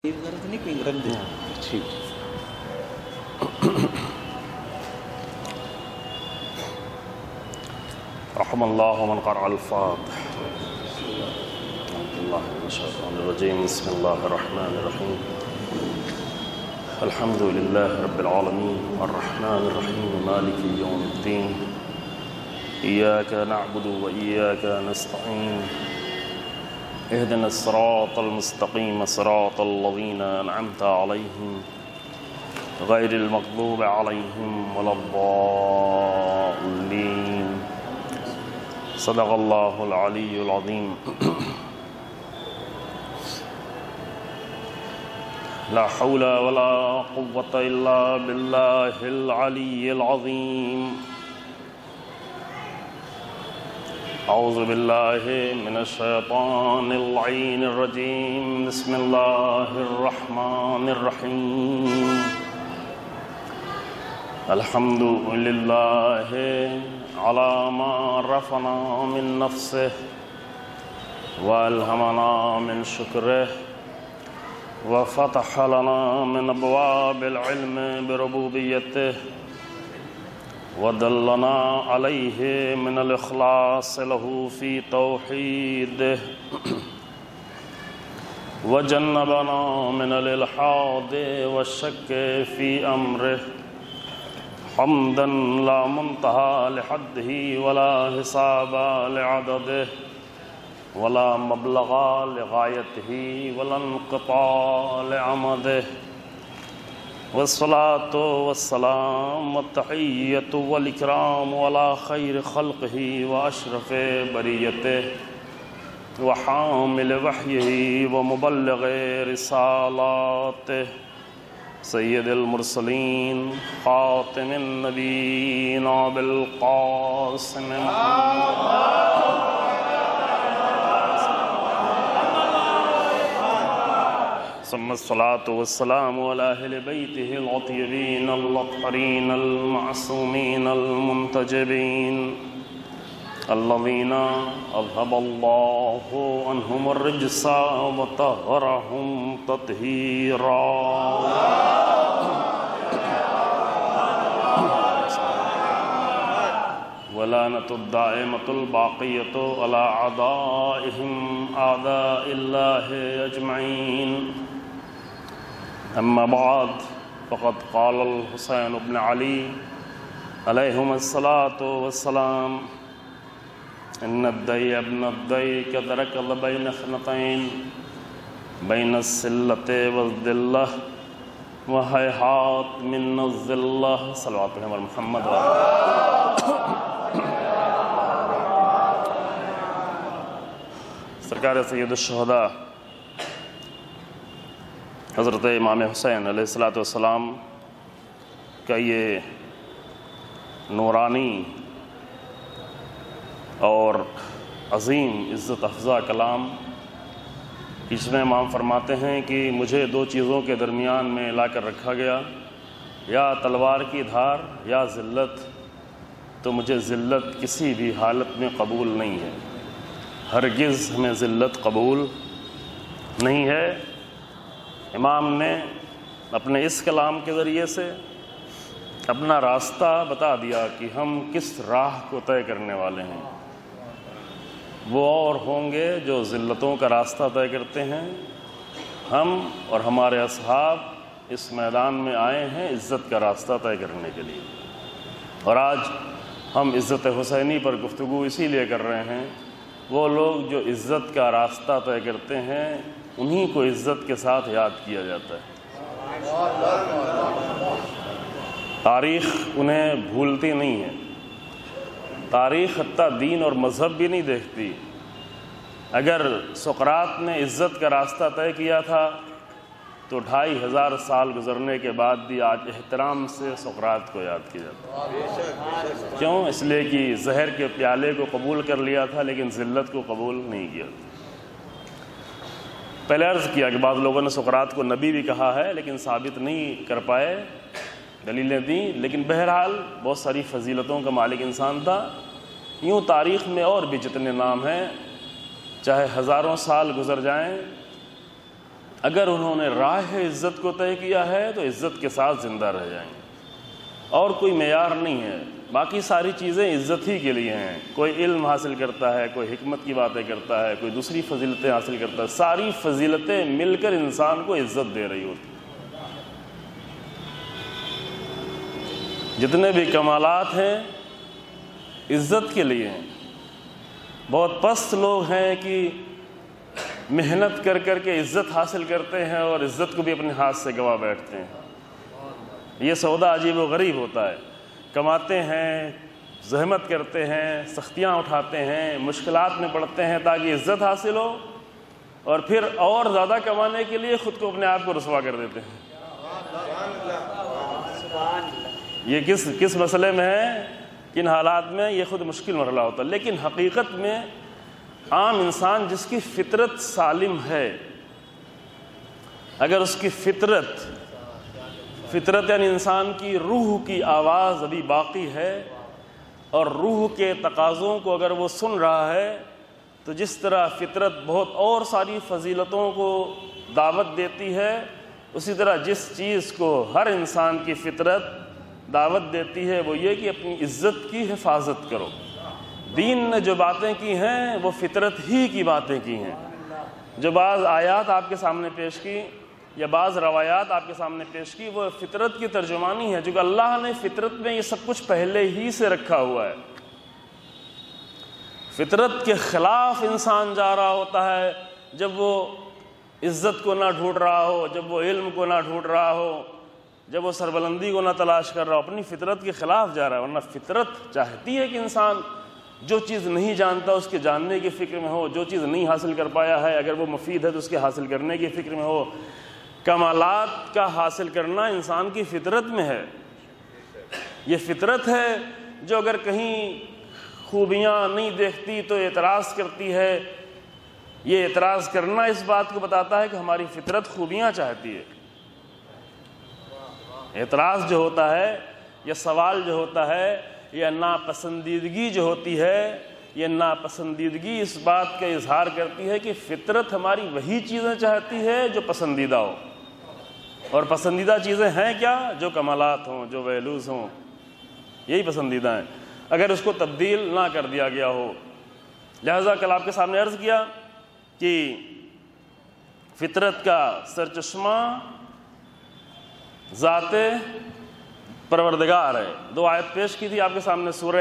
رحم اللہ من قرأ الفاتح. اللہ من الشیطان الرجیم. بسم اللہ الرحمن الرحیم. الحمد للہ رب العالمین الرحمن الرحیم مالک یوم الدین. ایاک نعبد و ایاک نستعین. اهدنا الصراط المستقیم صراط الذین انعمت علیہم غیر المغضوب علیہم ولا الضالین. صدق اللہ العلی العظیم. لا حول ولا قوة الا باللہ العلی العظیم. اعوذ باللہ من الشیطان اللعین الرجیم. بسم اللہ الرحمن الرحیم. الحمد للہ علی ما رفنا من نفسه والہمنا من شکره وفتح لنا من ابواب العلم بربوبیته ودلنا علیہ من الاخلاص له فی توحیده وجنبنا من الالحاد والشک فی امره حمدا لا منتہى لحده ولا حساب لعدده ولا مبلغ لغایته ولا انقطاع لعمده والصلاة والسلام والتحیة والإکرام على خیر خلقه وأشرف بریته وحامل وحیه ومبلغ رسالاته سید المرسلین خاتم النبیین بالقاسم ثم الصلاة والسلام على أهل بيته الأطيبين الأطهرين المعصومين المنتجبين الذين أذهب الله عنهم الرجس وطهرهم تطهيرا. ولعنة الدائمة الباقية على أعدائهم أعداء الله أجمعين. أما بعد فقد قال الحسين بن علي عليهما الصلاة والسلام إن الدي ابن الدي قد ركض بين خنتين بين السلة والذلة وهيهات من الذلة. صلوات على محمد. سرکار سید الشہداء حضرت امام حسین علیہ السلام کا یہ نورانی اور عظیم عزت افزا کلام، اس میں امام فرماتے ہیں کہ مجھے دو چیزوں کے درمیان میں لا کر رکھا گیا، یا تلوار کی دھار یا ذلت، تو مجھے ذلت کسی بھی حالت میں قبول نہیں ہے، ہرگز ہمیں ذلت قبول نہیں ہے. امام نے اپنے اس کلام کے ذریعے سے اپنا راستہ بتا دیا کہ ہم کس راہ کو طے کرنے والے ہیں. وہ اور ہوں گے جو ذلتوں کا راستہ طے کرتے ہیں. ہم اور ہمارے اصحاب اس میدان میں آئے ہیں عزت کا راستہ طے کرنے کے لیے، اور آج ہم عزت حسینی پر گفتگو اسی لیے کر رہے ہیں. وہ لوگ جو عزت کا راستہ طے کرتے ہیں انہی کو عزت کے ساتھ یاد کیا جاتا ہے. تاریخ انہیں بھولتی نہیں ہے، تاریخ حتیٰ دین اور مذہب بھی نہیں دیکھتی. اگر سقراط نے عزت کا راستہ طے کیا تھا تو 2500 سال گزرنے کے بعد بھی آج احترام سے سقراط کو یاد کیا جاتا ہے. کیوں؟ اس لیے کہ زہر کے پیالے کو قبول کر لیا تھا لیکن ذلت کو قبول نہیں کیا. پہلے عرض کیا کہ بعض لوگوں نے سقراط کو نبی بھی کہا ہے لیکن ثابت نہیں کر پائے، دلیلیں دیں، لیکن بہرحال بہت ساری فضیلتوں کا مالک انسان تھا. یوں تاریخ میں اور بھی جتنے نام ہیں، چاہے ہزاروں سال گزر جائیں، اگر انہوں نے راہ عزت کو طے کیا ہے تو عزت کے ساتھ زندہ رہ جائیں گے، اور کوئی معیار نہیں ہے۔ باقی ساری چیزیں عزت ہی کے لیے ہیں۔ کوئی علم حاصل کرتا ہے، کوئی حکمت کی باتیں کرتا ہے، کوئی دوسری فضیلتیں حاصل کرتا ہے، ساری فضیلتیں مل کر انسان کو عزت دے رہی ہوتی۔ جتنے بھی کمالات ہیں عزت کے لیے ہیں۔ بہت پست لوگ ہیں کہ محنت کر کر کے عزت حاصل کرتے ہیں اور عزت کو بھی اپنے ہاتھ سے گوا بیٹھتے ہیں۔ یہ سودا عجیب و غریب ہوتا ہے۔ کماتے ہیں، زحمت کرتے ہیں، سختیاں اٹھاتے ہیں، مشکلات میں پڑتے ہیں تاکہ عزت حاصل ہو، اور پھر اور زیادہ کمانے کے لیے خود کو اپنے آپ کو رسوا کر دیتے ہیں۔ یہ کس مسئلے میں ہے، کن حالات میں؟ یہ خود مشکل مرحلہ ہوتا ہے۔ لیکن حقیقت میں عام انسان جس کی فطرت سالم ہے، اگر اس کی فطرت یعنی انسان کی روح کی آواز ابھی باقی ہے اور روح کے تقاضوں کو اگر وہ سن رہا ہے، تو جس طرح فطرت بہت اور ساری فضیلتوں کو دعوت دیتی ہے، اسی طرح جس چیز کو ہر انسان کی فطرت دعوت دیتی ہے وہ یہ کہ اپنی عزت کی حفاظت کرو۔ دین نے جو باتیں کی ہیں وہ فطرت ہی کی باتیں کی ہیں۔ جو بعض آیات آپ کے سامنے پیش کی یا بعض روایات آپ کے سامنے پیش کی، وہ فطرت کی ترجمانی ہے، جو اللہ نے فطرت میں یہ سب کچھ پہلے ہی سے رکھا ہوا ہے۔ فطرت کے خلاف انسان جا رہا ہوتا ہے جب وہ عزت کو نہ ڈھونڈ رہا ہو، جب وہ علم کو نہ ڈھونڈ رہا ہو، جب وہ سربلندی کو نہ تلاش کر رہا ہو، اپنی فطرت کے خلاف جا رہا ہے۔ ورنہ فطرت چاہتی ہے کہ انسان جو چیز نہیں جانتا اس کے جاننے کی فکر میں ہو، جو چیز نہیں حاصل کر پایا ہے اگر وہ مفید ہے تو اس کے حاصل کرنے کی فکر میں ہو۔ کمالات کا حاصل کرنا انسان کی فطرت میں ہے۔ یہ فطرت ہے جو اگر کہیں خوبیاں نہیں دیکھتی تو اعتراض کرتی ہے۔ یہ اعتراض کرنا اس بات کو بتاتا ہے کہ ہماری فطرت خوبیاں چاہتی ہے۔ اعتراض جو ہوتا ہے یا سوال جو ہوتا ہے یا ناپسندیدگی جو ہوتی ہے، یہ ناپسندیدگی اس بات کا اظہار کرتی ہے کہ فطرت ہماری وہی چیزیں چاہتی ہے جو پسندیدہ ہو، اور پسندیدہ چیزیں ہیں کیا؟ جو کمالات ہوں، جو ویلیوز ہوں، یہی پسندیدہ ہیں، اگر اس کو تبدیل نہ کر دیا گیا ہو۔ لہذا کل آپ کے سامنے عرض کیا کہ فطرت کا سرچشمہ ذات پروردگار ہے۔ دو آیت پیش کی تھی آپ کے سامنے، سورہ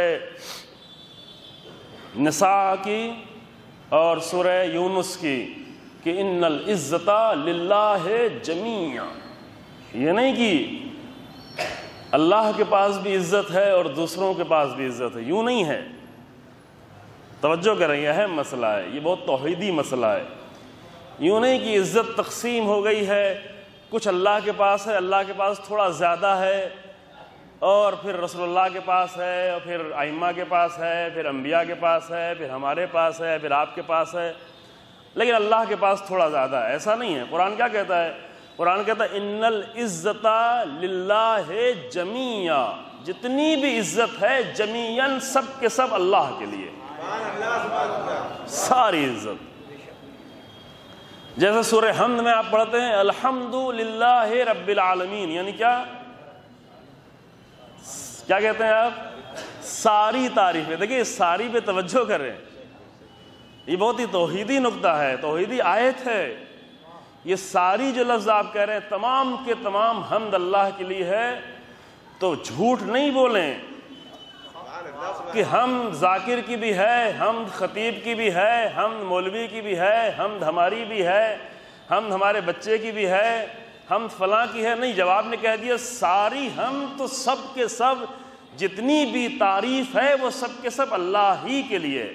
نساء کی اور سورہ یونس کی، کہ ان العزت للہ جمیعا۔ یہ نہیں کہ اللہ کے پاس بھی عزت ہے اور دوسروں کے پاس بھی عزت ہے، یوں نہیں ہے۔ توجہ کریں، یہ اہم مسئلہ ہے، یہ بہت توحیدی مسئلہ ہے۔ یوں نہیں کہ عزت تقسیم ہو گئی ہے، کچھ اللہ کے پاس ہے، اللہ کے پاس تھوڑا زیادہ ہے، اور پھر رسول اللہ کے پاس ہے، اور پھر ائمہ کے پاس ہے، پھر انبیاء کے پاس ہے، پھر ہمارے پاس ہے، پھر آپ کے پاس ہے، لیکن اللہ کے پاس تھوڑا زیادہ ہے۔ ایسا نہیں ہے۔ قرآن کیا کہتا ہے؟ قرآن کہتا ہے ان العزت للہ جمیعا، جتنی بھی عزت ہے جمیعاً سب کے سب اللہ کے لیے، ساری عزت۔ جیسے سورہ حمد میں آپ پڑھتے ہیں الحمد للہ رب العالمین، یعنی کیا کہتے ہیں آپ؟ ساری تعریفیں۔ دیکھیں ساری پہ توجہ کریں، یہ بہت ہی توحیدی نقطہ ہے، توحیدی آیت ہے۔ یہ ساری جو لفظ آپ کہہ رہے ہیں تمام کے تمام حمد اللہ کے لیے ہے، تو جھوٹ نہیں بولیں کہ حمد ذاکر کی بھی ہے، حمد خطیب کی بھی ہے، حمد مولوی کی بھی ہے، حمد ہماری بھی ہے، حمد ہمارے بچے کی بھی ہے، حمد فلاں کی ہے۔ نہیں، جواب نے کہہ دیا ساری حمد تو سب کے سب، جتنی بھی تعریف ہے وہ سب کے سب اللہ ہی کے لیے۔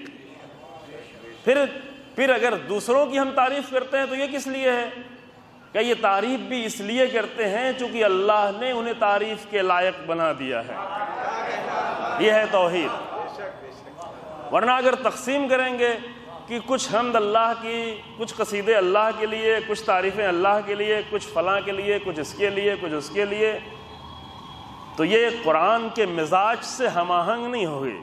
پھر اگر دوسروں کی ہم تعریف کرتے ہیں تو یہ کس لیے ہے؟ کہ یہ تعریف بھی اس لیے کرتے ہیں چونکہ اللہ نے انہیں تعریف کے لائق بنا دیا ہے۔ یہ ہے توحید۔ ورنہ اگر تقسیم کریں گے کہ کچھ حمد اللہ کی، کچھ قصیدے اللہ کے لیے، کچھ تعریفیں اللہ کے لیے، کچھ فلاں کے لیے، کچھ اس کے لیے، کچھ اس کے لیے، تو یہ قرآن کے مزاج سے ہم آہنگ نہیں ہوگی۔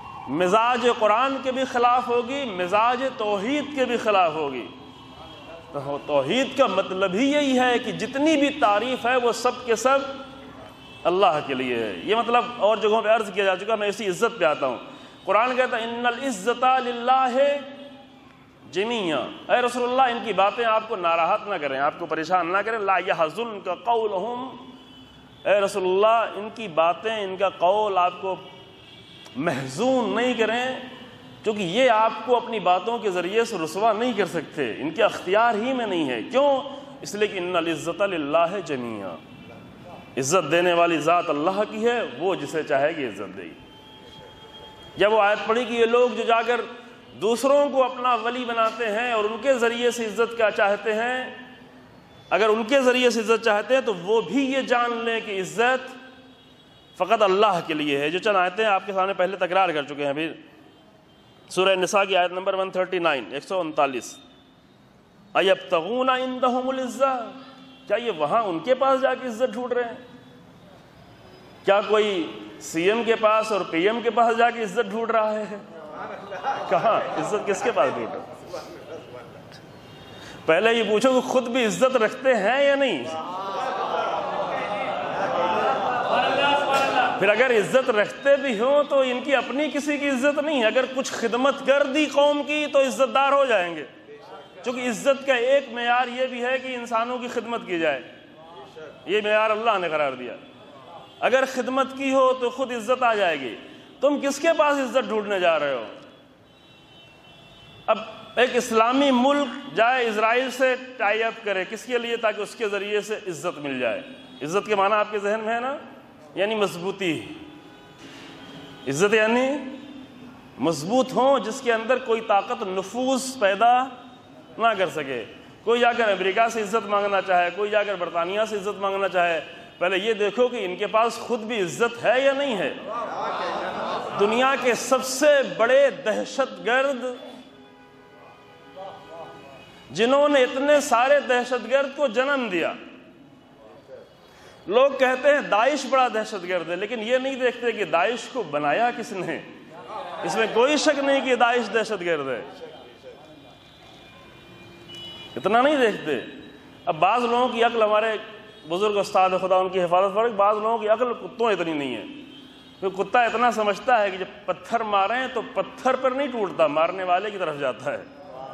مزاج قرآن کے بھی خلاف ہوگی، مزاج توحید کے بھی خلاف ہوگی۔ توحید کا مطلب ہی یہی ہے کہ جتنی بھی تعریف ہے وہ سب کے سب اللہ کے لیے ہے. یہ مطلب اور جگہوں پہ عرض کیا جا چکا, میں اسی عزت پہ آتا ہوں. قرآن کہتا ہے ان العزت للہ جمیعا. اے رسول اللہ ان کی باتیں آپ کو ناراحت نہ کریں, آپ کو پریشان نہ کریں. لا یحزنک قولہم, اے رسول اللہ ان کی باتیں, ان کا قول آپ کو محزون نہیں کریں, کیونکہ یہ آپ کو اپنی باتوں کے ذریعے سے رسوا نہیں کر سکتے, ان کے اختیار ہی میں نہیں ہے. کیوں؟ اس لیے کہ ان العزت للہ جمیعا, عزت دینے والی ذات اللہ کی ہے, وہ جسے چاہے گی عزت دے گی. جب وہ آیت پڑھی کہ یہ لوگ جو جا کر دوسروں کو اپنا ولی بناتے ہیں اور ان کے ذریعے سے عزت کیا چاہتے ہیں, اگر ان کے ذریعے سے عزت چاہتے ہیں تو وہ بھی یہ جان لیں کہ عزت فقط اللہ کے لیے ہے. جو چند آیتیں آپ کے سامنے پہلے تکرار کر چکے ہیں ابھی, سورہ نساء کی آیت نمبر 139 139, ایبتغون عندہم العزہ, کیا یہ وہاں ان کے پاس جا کے عزت ڈھونڈ رہے ہیں؟ کیا کوئی سی ایم کے پاس اور پی ایم کے پاس جا کے عزت ڈھونڈ رہا ہے؟ کہاں عزت کس کے پاس ڈھونڈ رہا ہے؟ پہلے یہ پوچھو کہ خود بھی عزت رکھتے ہیں یا نہیں. پھر اگر عزت رکھتے بھی ہوں تو ان کی اپنی کسی کی عزت نہیں ہے. اگر کچھ خدمت کر دی قوم کی تو عزت دار ہو جائیں گے, چونکہ عزت کا ایک معیار یہ بھی ہے کہ انسانوں کی خدمت کی جائے, یہ معیار اللہ نے قرار دیا. اگر خدمت کی ہو تو خود عزت آ جائے گی. تم کس کے پاس عزت ڈھونڈنے جا رہے ہو؟ اب ایک اسلامی ملک جائے اسرائیل سے ٹائی اپ کرے, کس کے لیے؟ تاکہ اس کے ذریعے سے عزت مل جائے. عزت کے معنی آپ کے ذہن میں ہے نا, یعنی مضبوطی. عزت یعنی مضبوط ہوں, جس کے اندر کوئی طاقت نفوذ پیدا نہ کر سکے. کوئی جا کر امریکہ سے عزت مانگنا چاہے, کوئی جا کر برطانیہ سے عزت مانگنا چاہے, پہلے یہ دیکھو کہ ان کے پاس خود بھی عزت ہے یا نہیں ہے. دنیا کے سب سے بڑے دہشت گرد, جنہوں نے اتنے سارے دہشت گرد کو جنم دیا, لوگ کہتے ہیں داعش بڑا دہشت گرد ہے, لیکن یہ نہیں دیکھتے کہ داعش کو بنایا کس نے. اس میں کوئی شک نہیں کہ داعش دہشت گرد ہے, اتنا نہیں دیکھتے. اب بعض لوگوں کی عقل, ہمارے بزرگ استاد خدا ان کی حفاظت فرق, بعض لوگوں کی عقل کتوں اتنی نہیں ہے. کتا اتنا سمجھتا ہے کہ جب پتھر ماریں تو پتھر پر نہیں ٹوٹتا, مارنے والے کی طرف جاتا ہے.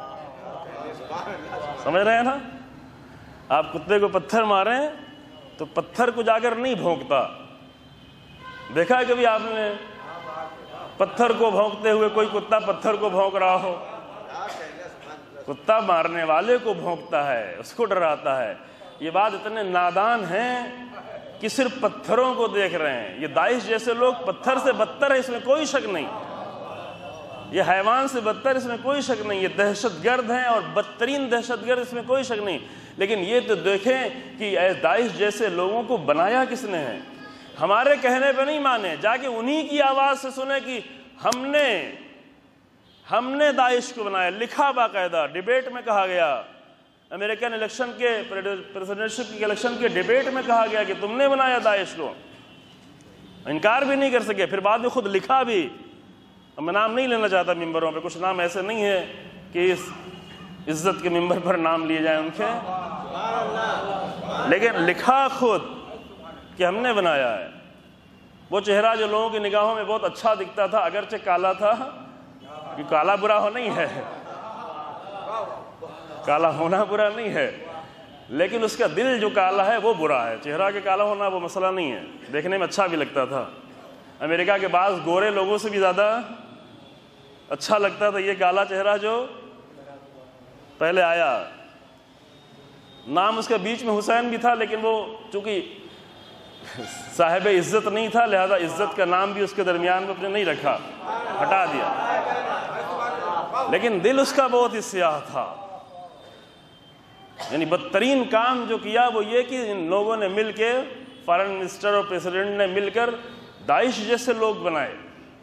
سمجھ رہے ہیں نا؟ آپ کتے کو پتھر ماریں تو پتھر کو جا کر نہیں بھونکتا. دیکھا ہے کبھی آپ نے پتھر کو بھونکتے ہوئے کوئی کتا پتھر کو بھونک رہا ہو؟ کتا مارنے والے کو بھونکتا ہے, اس کو ڈراتا ہے. یہ بات اتنے نادان ہیں کہ صرف پتھروں کو دیکھ رہے ہیں. یہ داعش جیسے لوگ پتھر سے بدتر ہے, اس میں کوئی شک نہیں. یہ حیوان سے بدتر, اس میں کوئی شک نہیں. یہ دہشت گرد ہیں اور بدترین دہشت گرد, اس میں کوئی شک نہیں. لیکن یہ تو دیکھیں کہ داعش جیسے لوگوں کو بنایا کس نے ہے. ہمارے کہنے پہ نہیں مانے, جا کے انہی کی آواز سے سنے کہ ہم نے داعش کو بنایا. لکھا باقاعدہ, ڈیبیٹ میں کہا گیا, امریکن الیکشن کے پریزیڈنٹشپ کے الیکشن کے ڈیبیٹ میں کہا گیا کہ تم نے بنایا داعش کو. انکار بھی نہیں کر سکے, پھر بعد میں خود لکھا بھی. اب میں نام نہیں لینا چاہتا ممبروں پہ, کچھ نام ایسے نہیں ہے کہ اس عزت کے ممبر پر نام لیے جائیں ان کے, لیکن لکھا خود کہ ہم نے بنایا ہے. وہ چہرہ جو لوگوں کی نگاہوں میں بہت اچھا دکھتا تھا, اگرچہ کالا تھا, کہ کالا برا ہو نہیں ہے, کالا ہونا برا نہیں ہے, لیکن اس کا دل جو کالا ہے وہ برا ہے. چہرہ کے کالا ہونا وہ مسئلہ نہیں ہے, دیکھنے میں اچھا بھی لگتا تھا. امریکہ کے بعض گورے لوگوں سے بھی زیادہ اچھا لگتا تھا یہ کالا چہرہ جو پہلے آیا. نام اس کا بیچ میں حسین بھی تھا, لیکن وہ چونکہ صاحب عزت نہیں تھا, لہذا عزت کا نام بھی اس کے درمیان میں اپنے نہیں رکھا, ہٹا دیا. لیکن دل اس کا بہت ہی سیاہ تھا. یعنی بدترین کام جو کیا وہ یہ کہ ان لوگوں نے مل کے, فارن منسٹر اور پریزیڈنٹ نے مل کر داعش جیسے لوگ بنائے,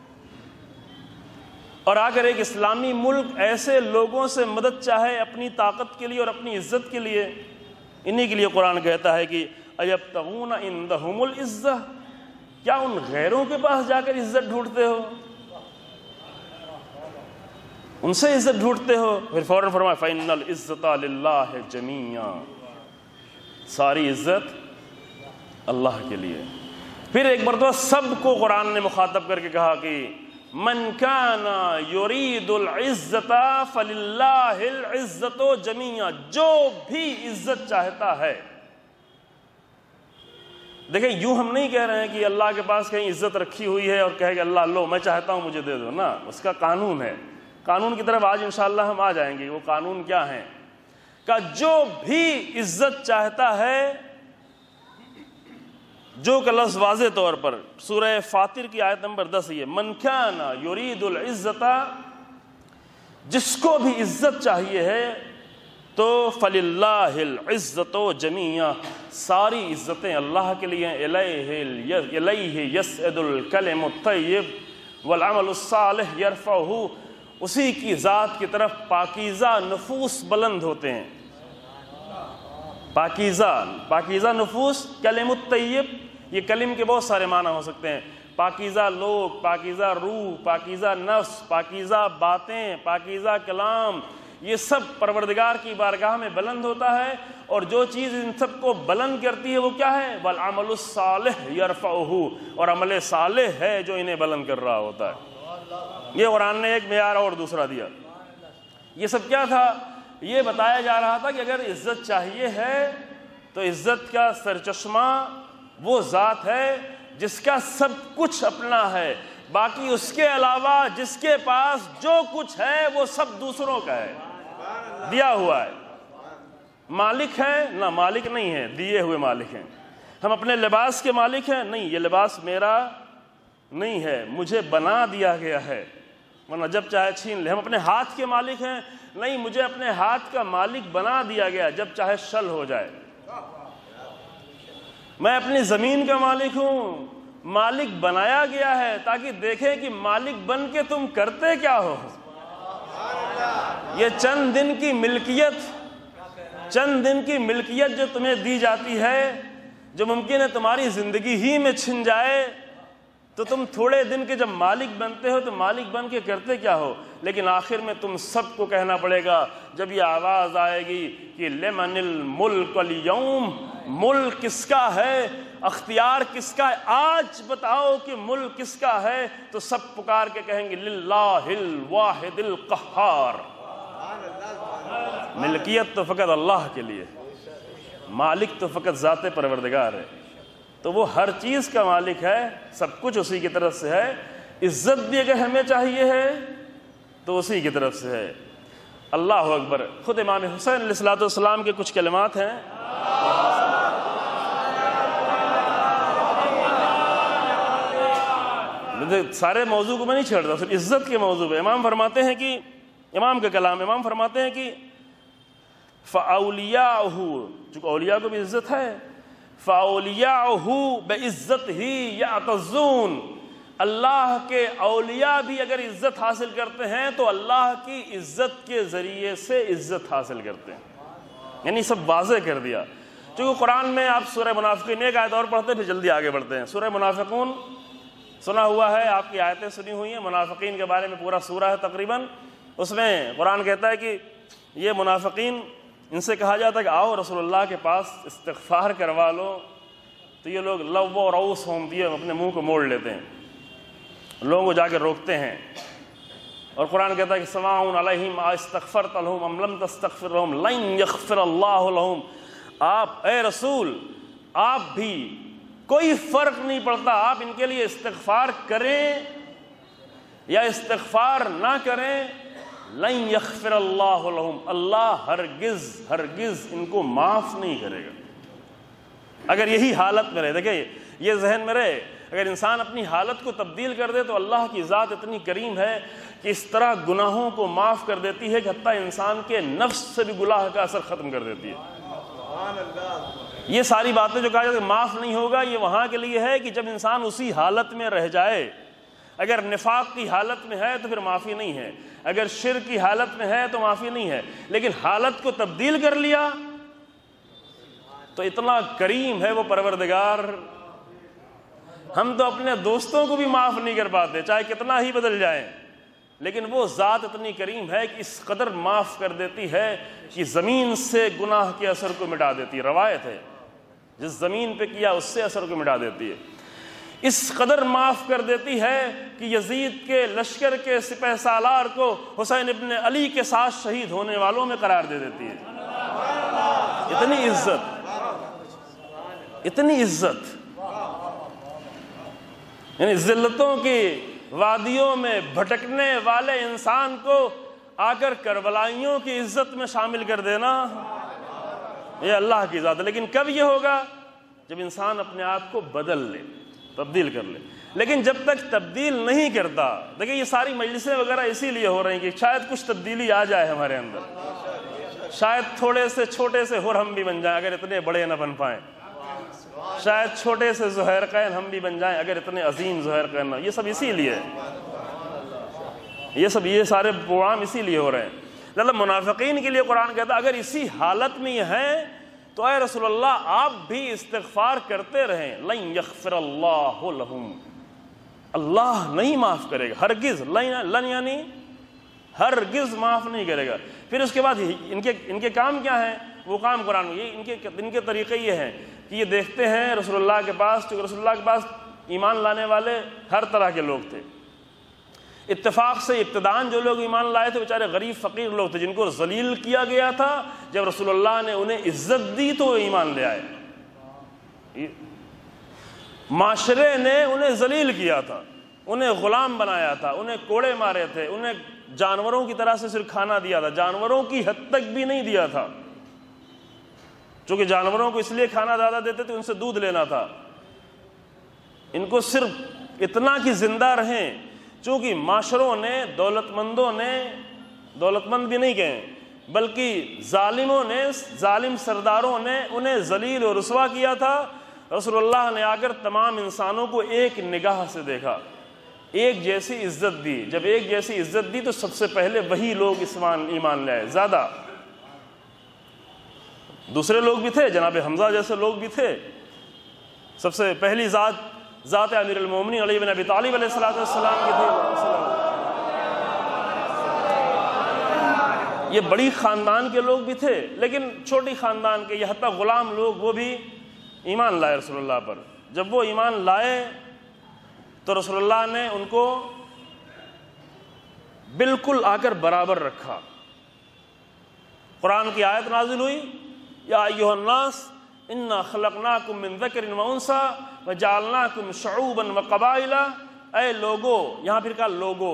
اور آ کر ایک اسلامی ملک ایسے لوگوں سے مدد چاہے اپنی طاقت کے لیے اور اپنی عزت کے لیے. انہی کے لیے قرآن کہتا ہے کہ ایبتغون عندہم العزہ, کیا ان غیروں کے پاس جا کر عزت ڈھونڈتے ہو؟ ان سے عزت ڈھونڈتے ہو؟ پھر فوراً فرمایا فَإِنَّ الْعِزَّةَ لِلَّهِ جَمِيعًا، ساری عزت اللہ کے لیے۔ پھر ایک مرتبہ سب کو قرآن نے مخاطب کر کے کہا کہ من کان یرید العزت فللہ العزت جمیعا، جو بھی عزت چاہتا ہے۔ دیکھیں یوں ہم نہیں کہہ رہے ہیں کہ اللہ کے پاس کہیں عزت رکھی ہوئی ہے اور کہے کہ اللہ لو میں چاہتا ہوں مجھے دے دو، نا، اس کا قانون ہے۔ قانون کی طرف آج انشاءاللہ ہم آ جائیں گے، وہ قانون کیا ہے کہ جو بھی عزت چاہتا ہے، جو کہ لفظ واضح طور پر سورہ فاطر کی آیت نمبر 10 یہ من کان یرید العزت، جس کو بھی عزت چاہیے ہے تو فللہ العزت جمیعا، ساری عزتیں اللہ کے لیے۔ الیہ یصعد الکلم الطیب والعمل الصالح یرفعہ، اسی کی ذات کی طرف پاکیزہ نفوس بلند ہوتے ہیں۔ پاکیزہ نفوس، کلم الطیب، یہ کلم کے بہت سارے معنی ہو سکتے ہیں، پاکیزہ لوگ، پاکیزہ روح، پاکیزہ نفس، پاکیزہ باتیں، پاکیزہ کلام، یہ سب پروردگار کی بارگاہ میں بلند ہوتا ہے۔ اور جو چیز ان سب کو بلند کرتی ہے وہ کیا ہے؟ والعمل الصالح یرفعہ، اور عمل صالح ہے جو انہیں بلند کر رہا ہوتا ہے۔ یہ قرآن نے ایک معیار اور دوسرا دیا۔ یہ سب کیا تھا؟ یہ بتایا جا رہا تھا کہ اگر عزت چاہیے ہے تو عزت کا سرچشمہ وہ ذات ہے جس کا سب کچھ اپنا ہے، باقی اس کے علاوہ جس کے پاس جو کچھ ہے وہ سب دوسروں کا ہے، دیا ہوا ہے۔ مالک ہے؟ نہ، مالک نہیں ہے، دیے ہوئے مالک ہیں۔ ہم اپنے لباس کے مالک ہیں؟ نہیں، یہ لباس میرا نہیں ہے، مجھے بنا دیا گیا ہے، ورنہ جب چاہے چھین لے۔ ہم اپنے ہاتھ کے مالک ہیں؟ نہیں، مجھے اپنے ہاتھ کا مالک بنا دیا گیا، جب چاہے شل ہو جائے۔ میں اپنی زمین کا مالک ہوں، مالک بنایا گیا ہے تاکہ دیکھیں کہ مالک بن کے تم کرتے کیا ہو۔ یہ چند دن کی ملکیت جو تمہیں دی جاتی ہے، جو ممکن ہے تمہاری زندگی ہی میں چھن جائے، تو تم تھوڑے دن کے جب مالک بنتے ہو تو مالک بن کے کرتے کیا ہو؟ لیکن آخر میں تم سب کو کہنا پڑے گا جب یہ آواز آئے گی کہ لمن الملک اليوم، ملک کس کا ہے، اختیار کس کا ہے، آج بتاؤ کہ ملک کس کا ہے، تو سب پکار کے کہیں گے للہ الواحد القہار۔ ملکیت تو فقط اللہ کے لیے، مالک تو فقط ذات پروردگار ہے، تو وہ ہر چیز کا مالک ہے، سب کچھ اسی کی طرف سے ہے۔ عزت بھی اگر ہمیں چاہیے ہے تو اسی کی طرف سے ہے۔ اللہ اکبر۔ خود امام حسین علیہ السلام کے کچھ کلمات ہیں، سارے موضوع کو میں نہیں چھیڑ رہا، صرف عزت کے موضوع پہ۔ امام فرماتے ہیں کہ امام کا کلام، امام فرماتے ہیں کہ فَأَوْلِيَاؤُهُ، چونکہ اولیاء کو بھی عزت ہے، فَأَوْلِيَاؤُهُ بِعِزَّتِهِ يَعْتَزُّونَ، اللہ کے اولیاء بھی اگر عزت حاصل کرتے ہیں تو اللہ کی عزت کے ذریعے سے عزت حاصل کرتے ہیں۔ یعنی سب واضح کر دیا۔ چونکہ قرآن میں آپ سورہ منافقین ایک آیت اور پڑھتے ہیں پھر جلدی آگے بڑھتے ہیں۔ سورہ منافقون سنا ہوا ہے، آپ کی آیتیں سنی ہوئی ہیں، منافقین کے بارے میں پورا سورہ ہے تقریباً۔ اس میں قرآن کہتا ہے کہ یہ منافقین، ان سے کہا جاتا ہے کہ آؤ رسول اللہ کے پاس استغفار کروا لو، تو یہ لوگ لو و روس ہوم دیے اپنے منہ کو موڑ لیتے ہیں، لوگوں کو جا کے روکتے ہیں۔ اور قرآن کہتا ہے کہ سواء علیہم استغفرت لہم ام لم تستغفر لہم لن یغفر اللہ لہم، آپ اے رسول آپ بھی، کوئی فرق نہیں پڑتا آپ ان کے لیے استغفار کریں یا استغفار نہ کریں، لن یغفر اللہ لہم، اللہ ہرگز ان کو معاف نہیں کرے گا اگر یہی حالت میں رہے۔ دیکھیں یہ ذہن میں رہے، اگر انسان اپنی حالت کو تبدیل کر دے تو اللہ کی ذات اتنی کریم ہے کہ اس طرح گناہوں کو معاف کر دیتی ہے کہ حتیٰ انسان کے نفس سے بھی گناہ کا اثر ختم کر دیتی ہے۔ یہ ساری باتیں جو کہا جاتا ہے معاف نہیں ہوگا، یہ وہاں کے لیے ہے کہ جب انسان اسی حالت میں رہ جائے۔ اگر نفاق کی حالت میں ہے تو پھر معافی نہیں ہے، اگر شرک کی حالت میں ہے تو معافی نہیں ہے، لیکن حالت کو تبدیل کر لیا تو اتنا کریم ہے وہ پروردگار، ہم تو اپنے دوستوں کو بھی معاف نہیں کر پاتے چاہے کتنا ہی بدل جائیں۔ لیکن وہ ذات اتنی کریم ہے کہ اس قدر معاف کر دیتی ہے کہ زمین سے گناہ کے اثر کو مٹا دیتی ہے. روایت ہے جس زمین پہ کیا اس سے اثر کو مٹا دیتی ہے. اس قدر معاف کر دیتی ہے کہ یزید کے لشکر کے سپہ سالار کو حسین ابن علی کے ساتھ شہید ہونے والوں میں قرار دے دیتی ہے. اتنی عزت، اتنی عزت، یعنی ذلتوں کی وادیوں میں بھٹکنے والے انسان کو آ کر کربلائیوں کی عزت میں شامل کر دینا، یہ اللہ کی ذات ہے. لیکن کب یہ ہوگا؟ جب انسان اپنے آپ کو بدل لے، تبدیل کر لے. لیکن جب تک تبدیل نہیں کرتا، دیکھیں یہ ساری مجلسیں وغیرہ اسی لیے ہو رہی ہیں کہ شاید کچھ تبدیلی آ جائے ہمارے اندر، شاید تھوڑے سے چھوٹے سے حر ہم بھی بن جائیں اگر اتنے بڑے نہ بن پائیں، شاید چھوٹے سے زہیرقین ہم بھی بن جائیں اگر اتنے عظیم زہیرقین نہ. یہ سب اسی لیے، یہ سارے پروگرام اسی لیے ہو رہے ہیں. اللہ منافقین کے لیے قرآن کہتا ہے اگر اسی حالت میں یہ ہیں تو اے رسول اللہ آپ بھی استغفار کرتے رہیں. لن یغفر اللہ لہم، اللہ نہیں معاف کرے گا ہرگز. لن یعنی ہرگز معاف نہیں کرے گا. پھر اس کے بعد ان کے کام کیا ہیں؟ وہ کام قرآن میں ان کے طریقے یہ ہیں کہ یہ دیکھتے ہیں رسول اللہ کے پاس، کیونکہ رسول اللہ کے پاس ایمان لانے والے ہر طرح کے لوگ تھے. اتفاق سے ابتداءً جو لوگ ایمان لائے تھے بیچارے غریب فقیر لوگ تھے جن کو ذلیل کیا گیا تھا. جب رسول اللہ نے انہیں عزت دی تو وہ ایمان لے آئے. معاشرے نے انہیں ذلیل کیا تھا، انہیں غلام بنایا تھا، انہیں کوڑے مارے تھے، انہیں جانوروں کی طرح سے صرف کھانا دیا تھا، جانوروں کی حد تک بھی نہیں دیا تھا. چونکہ جانوروں کو اس لیے کھانا زیادہ دیتے تھے ان سے دودھ لینا تھا. ان کو صرف اتنا کہ زندہ رہیں. چونکہ معاشروں نے، دولت مند بھی نہیں کہیں بلکہ ظالموں نے، ظالم سرداروں نے انہیں ذلیل و رسوا کیا تھا. رسول اللہ نے آ کر تمام انسانوں کو ایک نگاہ سے دیکھا، ایک جیسی عزت دی. جب ایک جیسی عزت دی تو سب سے پہلے وہی لوگ ایمان لے آئے. زیادہ دوسرے لوگ بھی تھے، جناب حمزہ جیسے لوگ بھی تھے. سب سے پہلی ذات امیر المومنین علی بن ابی طالب علیہ السلام کی تھی. یہ بڑی خاندان کے لوگ بھی تھے لیکن چھوٹی خاندان کے، یہ حتیٰ غلام لوگ وہ بھی ایمان لائے رسول اللہ پر. جب وہ ایمان لائے تو رسول اللہ نے ان کو بالکل آ کر برابر رکھا. قرآن کی آیت نازل ہوئی، یا ایھا الناس انا خلقناکم من ذکر و انثی وجعلناکم شعوبا وقبائل. اے لوگو، یہاں پھر کہا لوگو،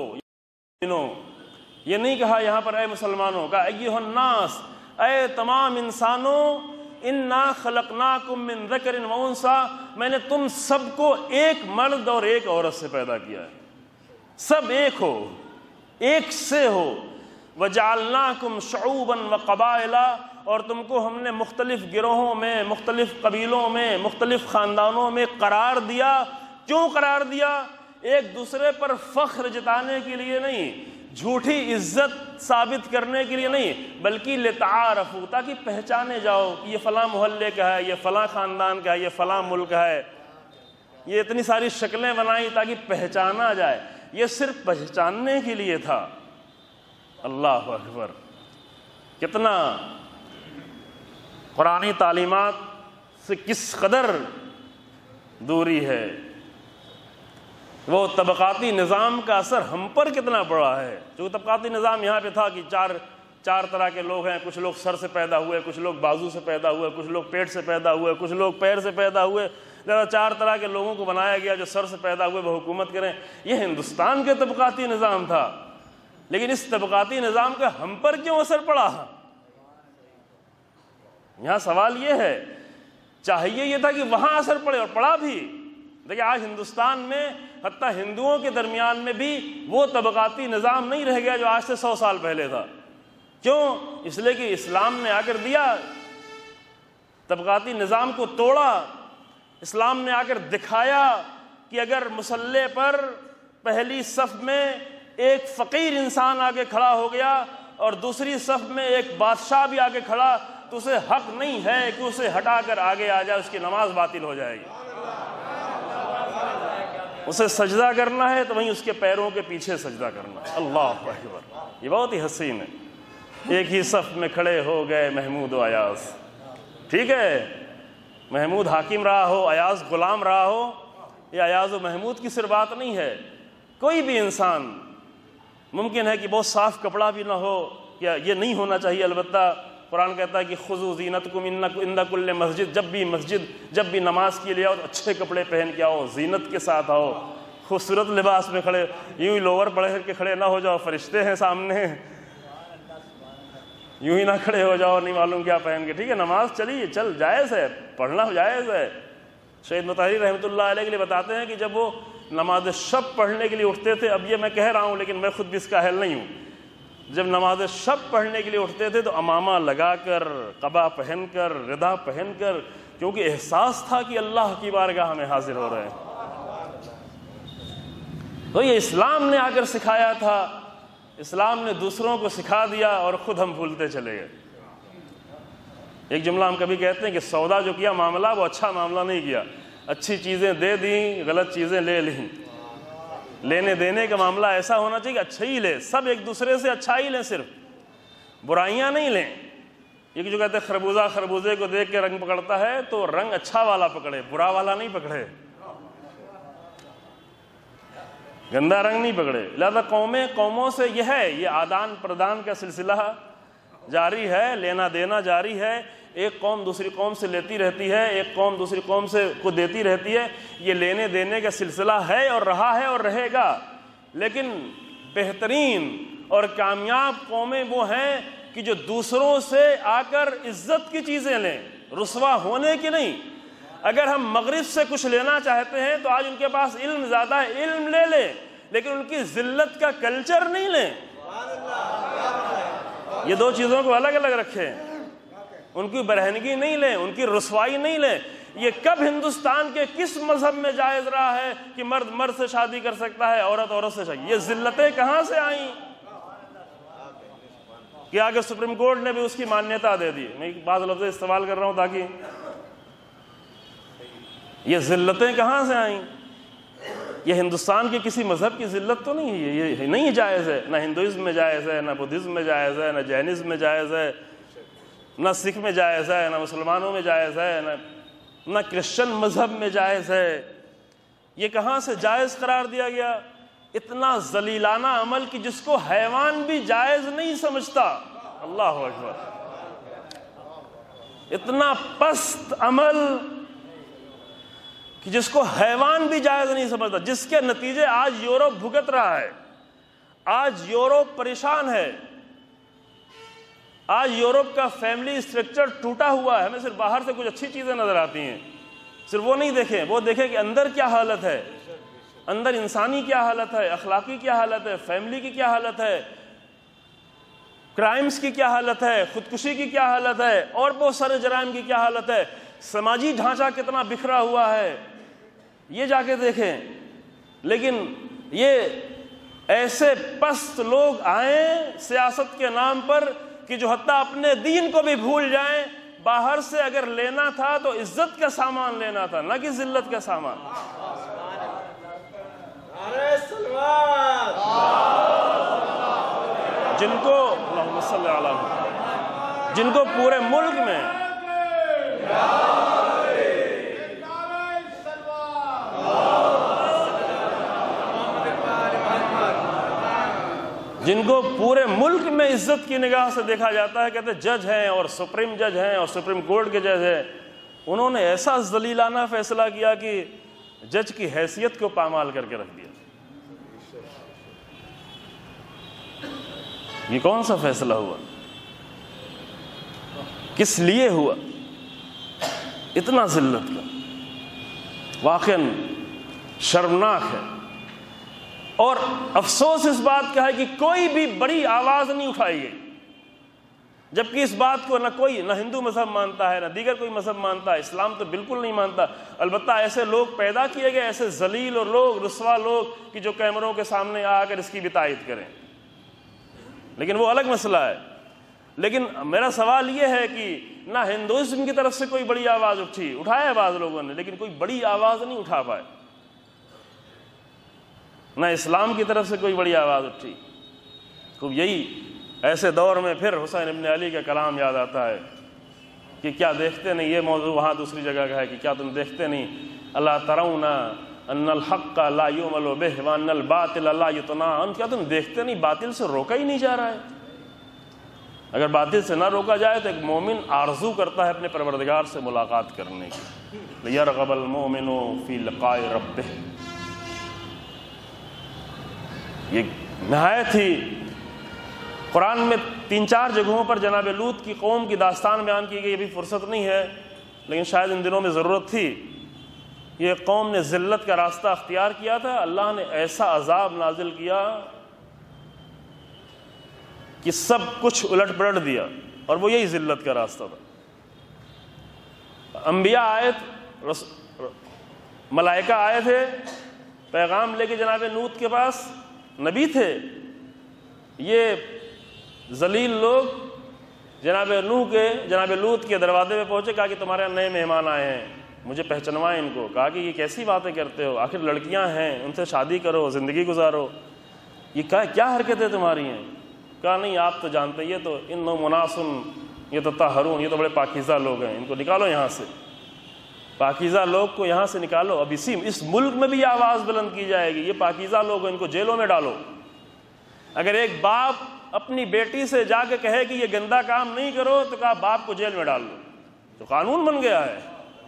یہ نہیں کہا یہاں پر اے مسلمانوں، کہا ایھا الناس، اے تمام انسانوں. انا خلقناکم من ذکر و انثی، میں نے تم سب کو ایک مرد اور ایک عورت سے پیدا کیا ہے. سب ایک ہو، ایک سے ہو. وجعلناکم شعوبا وقبائل، اور تم کو ہم نے مختلف گروہوں میں، مختلف قبیلوں میں، مختلف خاندانوں میں قرار دیا. کیوں قرار دیا؟ ایک دوسرے پر فخر جتانے کے لیے نہیں، جھوٹی عزت ثابت کرنے کے لیے نہیں، بلکہ لتعارفوا، تاکہ پہچانے جاؤ کہ یہ فلاں محلے کا ہے، یہ فلاں خاندان کا ہے، یہ فلاں ملک کا ہے. یہ اتنی ساری شکلیں بنائی تاکہ پہچانا جائے. یہ صرف پہچاننے کے لیے تھا. اللہ اکبر، کتنا قرآنی تعلیمات سے کس قدر دوری ہے. وہ طبقاتی نظام کا اثر ہم پر کتنا پڑا ہے. جو طبقاتی نظام یہاں پہ تھا کہ چار طرح کے لوگ ہیں، کچھ لوگ سر سے پیدا ہوئے، کچھ لوگ بازو سے پیدا ہوئے، کچھ لوگ پیٹ سے پیدا ہوئے، کچھ لوگ پیر سے پیدا ہوئے. چار طرح کے لوگوں کو بنایا گیا جو سر سے پیدا ہوئے وہ حکومت کریں. یہ ہندوستان کے طبقاتی نظام تھا. لیکن اس طبقاتی نظام کا ہم پر کیوں اثر پڑا؟ یہاں سوال یہ ہے. چاہیے یہ تھا کہ وہاں اثر پڑے، اور پڑا بھی. دیکھیں آج ہندوستان میں حتیٰ ہندوؤں کے درمیان میں بھی وہ طبقاتی نظام نہیں رہ گیا جو آج سے 100 سال پہلے تھا. کیوں؟ اس لیے کہ اسلام نے آ کر دیا، طبقاتی نظام کو توڑا. اسلام نے آ کر دکھایا کہ اگر مسلح پر پہلی صف میں ایک فقیر انسان آگے کھڑا ہو گیا اور دوسری صف میں ایک بادشاہ بھی آگے کھڑا تو اسے حق نہیں ہے کہ اسے ہٹا کر آگے آ جائے، اس کی نماز باطل ہو جائے گی. اسے سجدہ کرنا ہے تو وہیں اس کے پیروں کے پیچھے سجدہ کرنا ہے۔ اللہ اکبر، یہ بہت ہی حسین ہے۔ ایک ہی صف میں کھڑے ہو گئے محمود و ایاز، ٹھیک ہے، محمود حاکم رہا ہو، ایاز غلام رہا ہو، یہ ایاز و محمود کی صرف بات نہیں ہے، کوئی بھی انسان ممکن ہے کہ بہت صاف کپڑا بھی نہ ہو، یا یہ نہیں ہونا چاہیے، البتہ قرآن کہتا ہے کہ خذوا زینتکم عند کل مسجد، جب بھی نماز کے لیے آؤ تو اچھے کپڑے پہن کے آؤ، زینت کے ساتھ آؤ، خوبصورت لباس میں کھڑے، یوں ہی لوور پڑھ کر کے کھڑے نہ ہو جاؤ، فرشتے ہیں سامنے، یوں ہی نہ کھڑے ہو جاؤ نہیں معلوم کیا پہن کے، ٹھیک ہے، نماز چلیے چل جائز ہے، پڑھنا جائز ہے۔ شہید مطہری رحمۃ اللہ علیہ کے لیے بتاتے ہیں کہ جب وہ نماز شب پڑھنے کے لیے اٹھتے تھے، اب یہ میں کہہ رہا ہوں لیکن میں خود بھی اس کا اہل نہیں ہوں، جب نماز شب پڑھنے کے لیے اٹھتے تھے تو عمامہ لگا کر، قبا پہن کر، ردا پہن کر، کیونکہ احساس تھا کہ اللہ کی بارگاہ میں حاضر ہو رہے ہیں۔ تو یہ اسلام نے آ کر سکھایا تھا، اسلام نے دوسروں کو سکھا دیا اور خود ہم بھولتے چلے گئے۔ ایک جملہ ہم کبھی کہتے ہیں کہ سودا جو کیا معاملہ وہ اچھا معاملہ نہیں کیا، اچھی چیزیں دے دیں، غلط چیزیں لے لیں۔ لینے دینے کا معاملہ ایسا ہونا چاہیے کہ اچھا ہی لے، سب ایک دوسرے سے اچھا ہی لیں، صرف برائیاں نہیں لیں۔ یہ جو کہتے ہیں خربوزہ خربوزے کو دیکھ کے رنگ پکڑتا ہے، تو رنگ اچھا والا پکڑے، برا والا نہیں پکڑے، گندا رنگ نہیں پکڑے۔ لہذا قوموں سے یہ ہے، یہ آدان پردان کا سلسلہ جاری ہے، لینا دینا جاری ہے، ایک قوم دوسری قوم سے لیتی رہتی ہے، ایک قوم دوسری قوم سے کو دیتی رہتی ہے، یہ لینے دینے کا سلسلہ ہے اور رہا ہے اور رہے گا۔ لیکن بہترین اور کامیاب قومیں وہ ہیں کہ جو دوسروں سے آ کر عزت کی چیزیں لیں، رسوا ہونے کی نہیں۔ اگر ہم مغرب سے کچھ لینا چاہتے ہیں تو آج ان کے پاس علم زیادہ ہے، علم لے لیں، لیکن ان کی ذلت کا کلچر نہیں لیں۔ یہ دو چیزوں کو الگ الگ رکھیں، ان کی برہنگی نہیں لیں، ان کی رسوائی نہیں لیں۔ یہ کب ہندوستان کے کس مذہب میں جائز رہا ہے کہ مرد مرد سے شادی کر سکتا ہے، عورت عورت سے شادی؟ یہ ذلتیں کہاں سے آئیں کہ آگے سپریم کورٹ نے بھی اس کی مانیتا دے دی؟ میں بعض لفظ استعمال کر رہا ہوں تاکہ یہ ذلتیں کہاں سے آئیں؟ یہ ہندوستان کے کسی مذہب کی ذلت تو نہیں ہے، یہ نہیں جائز ہے، نہ ہندوازم میں جائز ہے، نہ بدھزم میں جائز ہے، نہ جینزم میں جائز ہے، نہ سکھ میں جائز ہے، نہ مسلمانوں میں جائز ہے، نہ کرسچن مذہب میں جائز ہے۔ یہ کہاں سے جائز قرار دیا گیا؟ اتنا ذلیلانہ عمل کہ جس کو حیوان بھی جائز نہیں سمجھتا۔ اللہ اکبر، اتنا پست عمل کہ جس کو حیوان بھی جائز نہیں سمجھتا، جس کے نتیجے آج یورپ بھگت رہا ہے، آج یورپ پریشان ہے، آج یورپ کا فیملی اسٹرکچر ٹوٹا ہوا ہے۔ ہمیں صرف باہر سے کچھ اچھی چیزیں نظر آتی ہیں، صرف وہ نہیں دیکھیں، وہ دیکھیں کہ اندر کیا حالت ہے، اندر انسانی کیا حالت ہے، اخلاقی کیا حالت ہے، فیملی کی کیا حالت ہے، کرائمز کی کیا حالت ہے، خودکشی کی کیا حالت ہے، اور بہت سارے جرائم کی کیا حالت ہے، سماجی ڈھانچہ کتنا بکھرا ہوا ہے، یہ جا کے دیکھیں۔ لیکن یہ ایسے پست لوگ آئیں سیاست کے نام پر کہ جو حتیٰ اپنے دین کو بھی بھول جائیں۔ باہر سے اگر لینا تھا تو عزت کا سامان لینا تھا، نہ کہ ذلت کا سامان۔ جن کو اللہم صلی علی محمد، جن کو پورے ملک میں عزت کی نگاہ سے دیکھا جاتا ہے، کہتے جج ہیں اور سپریم جج ہیں اور سپریم کورٹ کے جج ہیں، انہوں نے ایسا ذلیلانہ فیصلہ کیا کہ جج کی حیثیت کو پامال کر کے رکھ دیا۔ یہ کون سا فیصلہ ہوا؟ کس لیے ہوا؟ اتنا ذلت کا، واقعاً شرمناک ہے۔ اور افسوس اس بات کا ہے کہ کوئی بھی بڑی آواز نہیں اٹھائی گئی، جبکہ اس بات کو نہ ہندو مذہب مانتا ہے، نہ دیگر کوئی مذہب مانتا ہے، اسلام تو بالکل نہیں مانتا۔ البتہ ایسے لوگ پیدا کیے گئے، ایسے ذلیل اور لوگ، رسوا لوگ کہ جو کیمروں کے سامنے آ کر اس کی بھی تائید کریں، لیکن وہ الگ مسئلہ ہے۔ لیکن میرا سوال یہ ہے کہ نہ ہندوازم کی طرف سے کوئی بڑی آواز اٹھایا ہے بعض لوگوں نے، لیکن کوئی بڑی آواز نہیں اٹھا پائے۔ نہ اسلام کی طرف سے کوئی بڑی آواز اٹھی۔ خوب یہی ایسے دور میں پھر حسین ابن علی کا کلام یاد آتا ہے کہ کیا دیکھتے نہیں، یہ موضوع وہاں دوسری جگہ کا ہے کہ کیا تم دیکھتے نہیں، الا ترون ان الحق لا یعمل بہ وان الباطل لا یطنع عنہ، کیا تم دیکھتے نہیں باطل سے روکا ہی نہیں جا رہا ہے؟ اگر باطل سے نہ روکا جائے تو ایک مومن آرزو کرتا ہے اپنے پروردگار سے ملاقات کرنے کی، لیرغب المؤمن فی لقاء ربہ۔ یہ نہایت ہی قرآن میں 3-4 جگہوں پر جناب لوط کی قوم کی داستان بیان کی گئی، ابھی فرصت نہیں ہے لیکن شاید ان دنوں میں ضرورت تھی۔ یہ قوم نے ذلت کا راستہ اختیار کیا تھا، اللہ نے ایسا عذاب نازل کیا کہ سب کچھ الٹ پلٹ دیا، اور وہ یہی ذلت کا راستہ تھا۔ انبیاء آئے، ملائکہ آئے تھے پیغام لے کے جناب لوط کے پاس، نبی تھے، یہ ذلیل لوگ جناب لوط کے دروازے پہ پہنچے، کہا کہ تمہارے نئے مہمان آئے ہیں، مجھے پہچنوائیں ان کو۔ کہا کہ یہ کیسی باتیں کرتے ہو، آخر لڑکیاں ہیں، ان سے شادی کرو، زندگی گزارو، یہ کیا حرکتیں تمہاری ہیں؟ کہا نہیں آپ تو جانتے ہیں، یہ تو انہم مناس یتطہرون، یہ تو بڑے پاکیزہ لوگ ہیں، ان کو نکالو یہاں سے، پاکیزہ لوگ کو یہاں سے نکالو۔ اب اس ملک میں بھی یہ آواز بلند کی جائے گی، یہ پاکیزہ لوگ ہیں، ان کو جیلوں میں ڈالو۔ اگر ایک باپ اپنی بیٹی سے جا کے کہے کہ یہ گندا کام نہیں کرو تو کہا باپ کو جیل میں ڈال دو، تو قانون بن گیا ہے،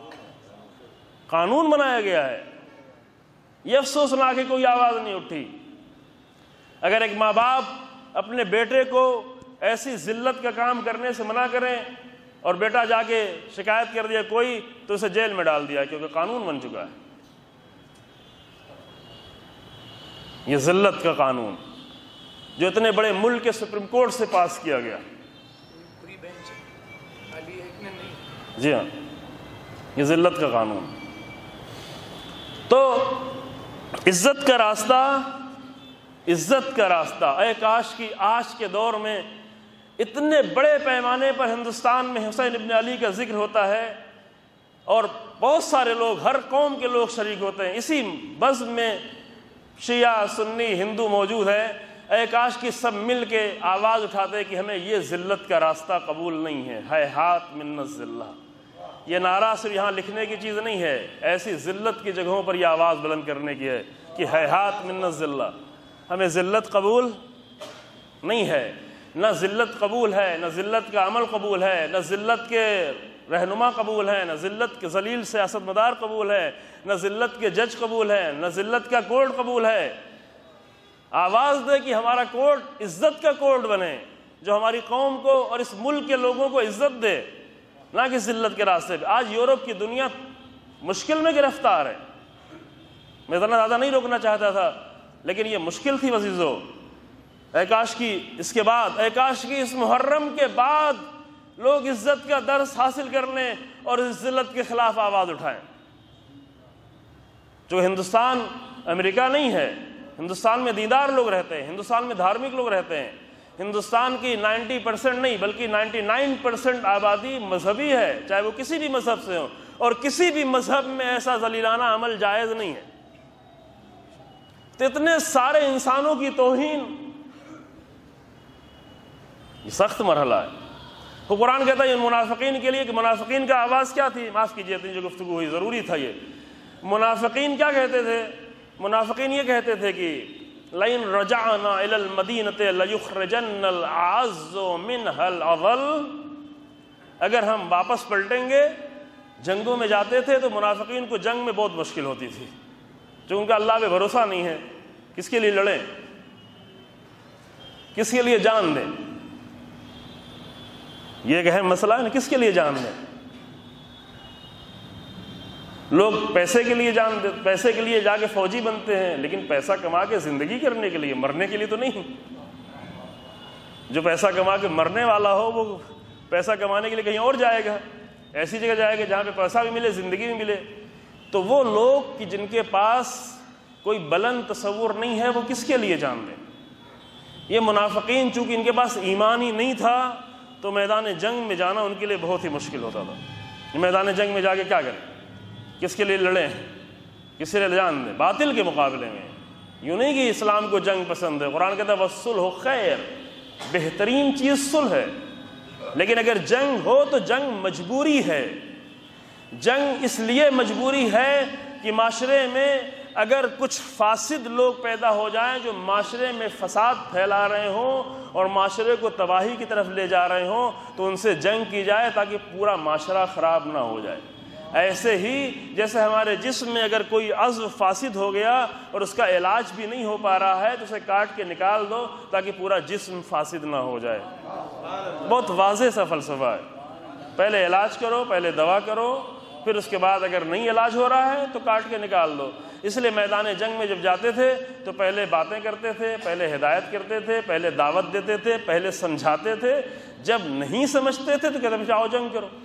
قانون بنایا گیا ہے۔ یہ افسوس نہ کہ کوئی آواز نہیں اٹھی۔ اگر ایک ماں باپ اپنے بیٹے کو ایسی ذلت کا کام کرنے سے منع کریں اور بیٹا جا کے شکایت کر دیا کوئی، تو اسے جیل میں ڈال دیا کیونکہ قانون بن چکا ہے۔ یہ ذلت کا قانون جو اتنے بڑے ملک کے سپریم کورٹ سے پاس کیا گیا، جی ہاں، یہ ذلت کا قانون۔ تو عزت کا راستہ، اے کاش کی آج کے دور میں اتنے بڑے پیمانے پر ہندوستان میں حسین ابن علی کا ذکر ہوتا ہے اور بہت سارے لوگ، ہر قوم کے لوگ شریک ہوتے ہیں اسی بزم میں، شیعہ سنی ہندو موجود ہے۔ اے کاش کی سب مل کے آواز اٹھاتے کہ ہمیں یہ ذلت کا راستہ قبول نہیں ہے، ہیہات من الذلہ۔ یہ نعرہ صرف یہاں لکھنے کی چیز نہیں ہے، ایسی ذلت کی جگہوں پر یہ آواز بلند کرنے کی ہے کہ ہیہات من الذلہ، ہمیں ذلت قبول نہیں ہے، نہ ذلت قبول ہے، نہ ذلت کا عمل قبول ہے، نہ ذلت کے رہنما قبول ہے، نہ ذلت کے ذلیل سیاست مدار قبول ہے، نہ ذلت کے جج قبول ہے، نہ ذلت کا کورٹ قبول ہے۔ آواز دے کہ ہمارا کورٹ عزت کا کورٹ بنے، جو ہماری قوم کو اور اس ملک کے لوگوں کو عزت دے، نہ کہ ذلت کے راستے پہ۔ آج یورپ کی دنیا مشکل میں گرفتار ہے، میں اتنا زیادہ نہیں روکنا چاہتا تھا لیکن یہ مشکل تھی عزیزو۔ اے کاش کی اس کے بعد، اے کاش کی اس محرم کے بعد لوگ عزت کا درس حاصل کر لیں اور اس ذلت کے خلاف آواز اٹھائیں۔ جو ہندوستان امریکہ نہیں ہے، ہندوستان میں دیندار لوگ رہتے ہیں، ہندوستان میں دھارمک لوگ رہتے ہیں، ہندوستان کی 90% نہیں بلکہ 99% آبادی مذہبی ہے، چاہے وہ کسی بھی مذہب سے ہوں، اور کسی بھی مذہب میں ایسا ذلیلانہ عمل جائز نہیں ہے۔ تو اتنے سارے انسانوں کی توہین، یہ سخت مرحلہ ہے۔ تو قرآن کہتا ہے یہ منافقین کے لیے، کہ منافقین کا آواز کیا تھی، معاف کیجیے اتنی جو گفتگو ہوئی ضروری تھا یہ۔ منافقین کیا کہتے تھے؟ منافقین یہ کہتے تھے کہ لَإِن رَجَعْنَا إِلَى الْمَدِينَةِ لَيُخْرِجَنَّ الْأَعَزُّ مِنْهَا الْأَذَلُّ، اگر ہم واپس پلٹیں گے، جنگوں میں جاتے تھے تو منافقین کو جنگ میں بہت مشکل ہوتی تھی، جو ان کا اللہ پہ بھروسہ نہیں ہے، کس کے لیے لڑیں، کس کے لیے جان دیں، یہ ایک اہم مسئلہ ہے نا، کس کے لیے جان دیں۔ لوگ پیسے کے لیے جا کے فوجی بنتے ہیں، لیکن پیسہ کما کے زندگی کرنے کے لیے، مرنے کے لیے تو نہیں۔ جو پیسہ کما کے مرنے والا ہو وہ پیسہ کمانے کے لیے کہیں اور جائے گا، ایسی جگہ جائے گا جہاں پہ پیسہ بھی ملے، زندگی بھی ملے۔ تو وہ لوگ کہ جن کے پاس کوئی بلند تصور نہیں ہے، وہ کس کے لیے جان دیں۔ یہ منافقین چونکہ ان کے پاس ایمان ہی نہیں تھا تو میدان جنگ میں جانا ان کے لیے بہت ہی مشکل ہوتا تھا۔ میدان جنگ میں جا کے کیا کریں، کس کے لیے لڑیں، کس کے لیے جان دیں، باطل کے مقابلے میں۔ یوں نہیں کہ اسلام کو جنگ پسند ہے، قرآن کہتا ہے وَالصُّلْحُ خیر، بہترین چیز صلح ہے، لیکن اگر جنگ ہو تو جنگ مجبوری ہے۔ جنگ اس لیے مجبوری ہے کہ معاشرے میں اگر کچھ فاسد لوگ پیدا ہو جائیں جو معاشرے میں فساد پھیلا رہے ہوں اور معاشرے کو تباہی کی طرف لے جا رہے ہوں تو ان سے جنگ کی جائے تاکہ پورا معاشرہ خراب نہ ہو جائے۔ ایسے ہی جیسے ہمارے جسم میں اگر کوئی عضو فاسد ہو گیا اور اس کا علاج بھی نہیں ہو پا رہا ہے تو اسے کاٹ کے نکال دو تاکہ پورا جسم فاسد نہ ہو جائے۔ بہت واضح سا فلسفہ ہے، پہلے علاج کرو، پہلے دوا کرو، پھر اس کے بعد اگر نہیں علاج ہو رہا ہے تو کاٹ کے نکال دو۔ اس لیے میدان جنگ میں جب جاتے تھے تو پہلے باتیں کرتے تھے، پہلے ہدایت کرتے تھے، پہلے دعوت دیتے تھے، پہلے سمجھاتے تھے، جب نہیں سمجھتے تھے تو کہتے تھے آؤ جنگ کرو۔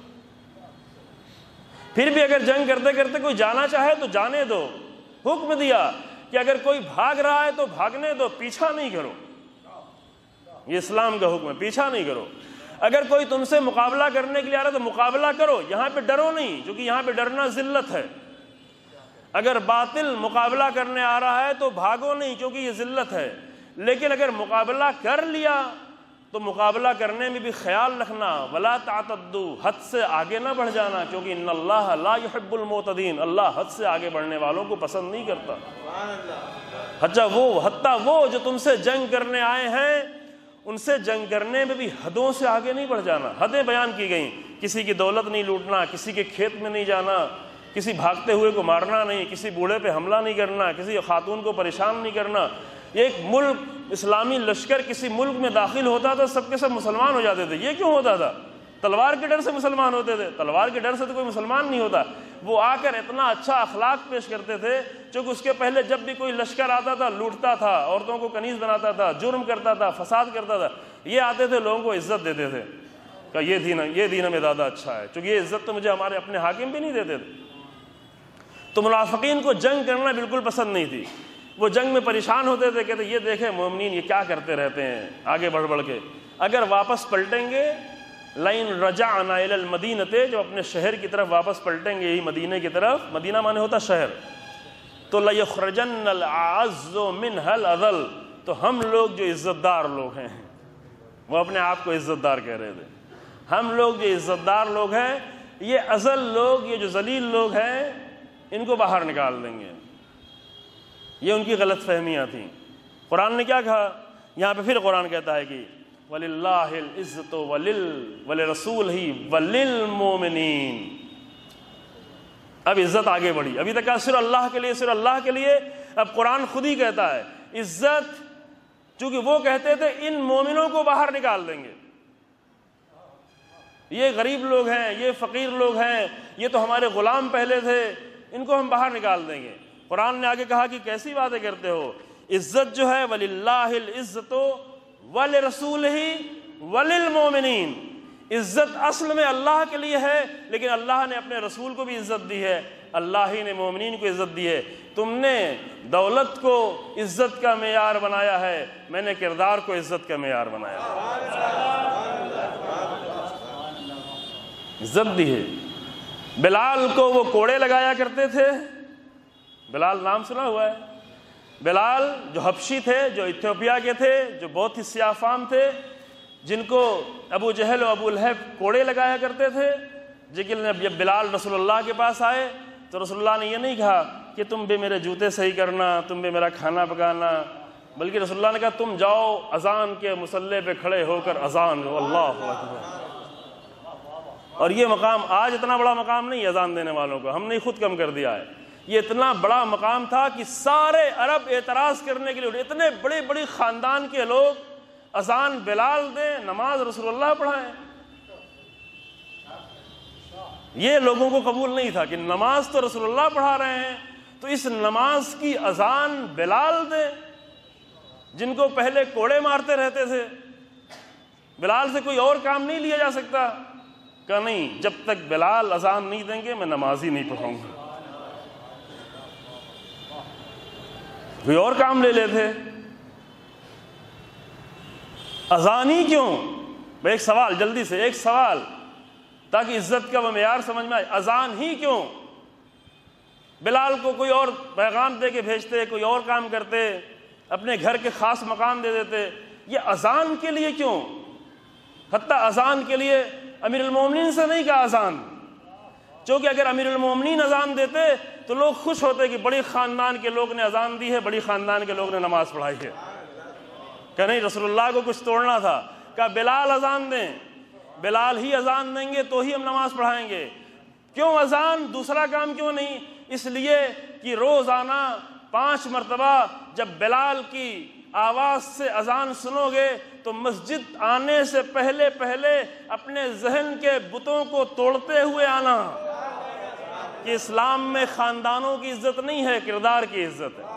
پھر بھی اگر جنگ کرتے کرتے کوئی جانا چاہے تو جانے دو۔ حکم دیا کہ اگر کوئی بھاگ رہا ہے تو بھاگنے دو، پیچھا نہیں کرو۔ یہ اسلام کا حکم ہے، پیچھا نہیں کرو۔ اگر کوئی تم سے مقابلہ کرنے کے لیے آ رہا ہے تو مقابلہ کرو، یہاں پہ ڈرو نہیں، کیونکہ یہاں پہ ڈرنا ذلت ہے۔ اگر باطل مقابلہ کرنے آ رہا ہے تو بھاگو نہیں، کیونکہ یہ ذلت ہے۔ لیکن اگر مقابلہ کر لیا تو مقابلہ کرنے میں بھی خیال رکھنا، ولا تعتدوا، حد سے آگے نہ بڑھ جانا، کیونکہ ان اللہ لا يحب المعتدین، اللہ حد سے آگے بڑھنے والوں کو پسند نہیں کرتا۔ حتیٰ وہ جو تم سے جنگ کرنے آئے ہیں ان سے جنگ کرنے میں بھی حدوں سے آگے نہیں بڑھ جانا۔ حدیں بیان کی گئیں، کسی کی دولت نہیں لوٹنا، کسی کے کھیت میں نہیں جانا، کسی بھاگتے ہوئے کو مارنا نہیں، کسی بوڑھے پہ حملہ نہیں کرنا، کسی خاتون کو پریشان نہیں کرنا۔ ایک ملک، اسلامی لشکر کسی ملک میں داخل ہوتا تھا، سب کے سب مسلمان ہو جاتے تھے۔ یہ کیوں ہوتا تھا؟ تلوار کے ڈر سے مسلمان ہوتے تھے؟ تلوار کے ڈر سے تو کوئی مسلمان نہیں ہوتا۔ وہ آ کر اتنا اچھا اخلاق پیش کرتے تھے، چونکہ اس کے پہلے جب بھی کوئی لشکر آتا تھا لوٹتا تھا، عورتوں کو کنیز بناتا تھا، جرم کرتا تھا، فساد کرتا تھا، یہ آتے تھے لوگوں کو عزت دیتے تھے کہ یہ دین ہمیں زیادہ اچھا ہے، چونکہ یہ عزت تو مجھے ہمارے اپنے حاکم بھی نہیں دیتے تھے۔ تو منافقین کو جنگ کرنا بالکل پسند نہیں تھی، وہ جنگ میں پریشان ہوتے تھے، کہتے یہ دیکھیں مومنین یہ کیا کرتے رہتے ہیں آگے بڑھ بڑھ کے، اگر واپس پلٹیں گے لئن رجعنا الی المدینہ، جو اپنے شہر کی طرف واپس پلٹیں گے، یہی مدینہ کی طرف، مدینہ مانے ہوتا شہر، تو لیخرجن الاعز منها الاذل، تو ہم لوگ جو عزت دار لوگ ہیں، وہ اپنے آپ کو عزت دار کہہ رہے تھے، ہم لوگ جو عزت دار لوگ ہیں، یہ اذل لوگ، یہ جو ذلیل لوگ ہیں، ان کو باہر نکال دیں گے۔ یہ ان کی غلط فہمیاں تھیں۔ قرآن نے کیا کہا؟ یہاں پہ پھر قرآن کہتا ہے کہ وَلِلَّهِ الْعِزَّةُ وَلِرَسُولِهِ وَلِلْمُؤْمِنِينَ۔ اب عزت آگے بڑھی، ابھی تک صرف اللہ کے لیے، صرف اللہ کے لیے، اب قرآن خود ہی کہتا ہے عزت، چونکہ وہ کہتے تھے ان مومنوں کو باہر نکال دیں گے، یہ غریب لوگ ہیں، یہ فقیر لوگ ہیں، یہ تو ہمارے غلام پہلے تھے، ان کو ہم باہر نکال دیں گے۔ قرآن نے آگے کہا کہ کیسی باتیں کرتے ہو، عزت جو ہے وَلِلَّهِ الْعِزَّةُ وَلِرَسُولِهِ وَلِلْمُؤْمِنِينَ، عزت اصل میں اللہ کے لیے ہے، لیکن اللہ نے اپنے رسول کو بھی عزت دی ہے، اللہ ہی نے مومنین کو عزت دی ہے۔ تم نے دولت کو عزت کا معیار بنایا ہے، میں نے کردار کو عزت کا معیار بنایا ہے، عزت دی ہے۔ بلال کو وہ کوڑے لگایا کرتے تھے، بلال نام سنا ہوا ہے، بلال جو حبشی تھے، جو ایتھوپیا کے تھے، جو بہت ہی سیاہ فام تھے، جن کو ابو جہل و ابو لہب کوڑے لگایا کرتے تھے، لیکن جب بلال رسول اللہ کے پاس آئے تو رسول اللہ نے یہ نہیں کہا کہ تم بھی میرے جوتے صحیح کرنا، تم بھی میرا کھانا پکانا، بلکہ رسول اللہ نے کہا تم جاؤ اذان کے مصلے پہ کھڑے ہو کر اذان دو، اللہ اکبر۔ اور یہ مقام آج اتنا بڑا مقام نہیں اذان دینے والوں کا، ہم نے خود کم کر دیا ہے، یہ اتنا بڑا مقام تھا کہ سارے عرب اعتراض کرنے کے لیے، اتنے بڑے بڑے خاندان کے لوگ اذان بلال دیں، نماز رسول اللہ پڑھائیں، یہ لوگوں کو قبول نہیں تھا کہ نماز تو رسول اللہ پڑھا رہے ہیں تو اس نماز کی اذان بلال دیں، جن کو پہلے کوڑے مارتے رہتے تھے۔ بلال سے کوئی اور کام نہیں لیا جا سکتا، کہ نہیں جب تک بلال اذان نہیں دیں گے میں نماز ہی نہیں پڑھوں گا، کوئی اور کام لے لیتے۔ اذان ہی کیوں؟ ایک سوال جلدی سے، ایک سوال تاکہ عزت کا وہ معیار سمجھ میں آئے، اذان ہی کیوں؟ بلال کو کوئی اور پیغام دے کے بھیجتے، کوئی اور کام کرتے، اپنے گھر کے خاص مقام دے دیتے. یہ اذان کے لیے کیوں؟ حتیٰ اذان کے لیے امیر المومنین سے نہیں کہا اذان، چونکہ اگر امیر المومنین اذان دیتے تو لوگ خوش ہوتے کہ بڑی خاندان کے لوگ نے اذان دی ہے، بڑی خاندان کے لوگ نے نماز پڑھائی ہے. کہ نہیں، رسول اللہ کو کچھ توڑنا تھا. کہا بلال اذان دیں، بلال ہی اذان دیں گے تو ہی ہم نماز پڑھائیں گے. کیوں اذان؟ دوسرا کام کیوں نہیں؟ اس لیے کہ روزانہ 5 مرتبہ جب بلال کی آواز سے اذان سنو گے تو مسجد آنے سے پہلے اپنے ذہن کے بتوں کو توڑتے ہوئے آنا. کہ اسلام میں خاندانوں کی عزت نہیں ہے، کردار کی عزت ہے.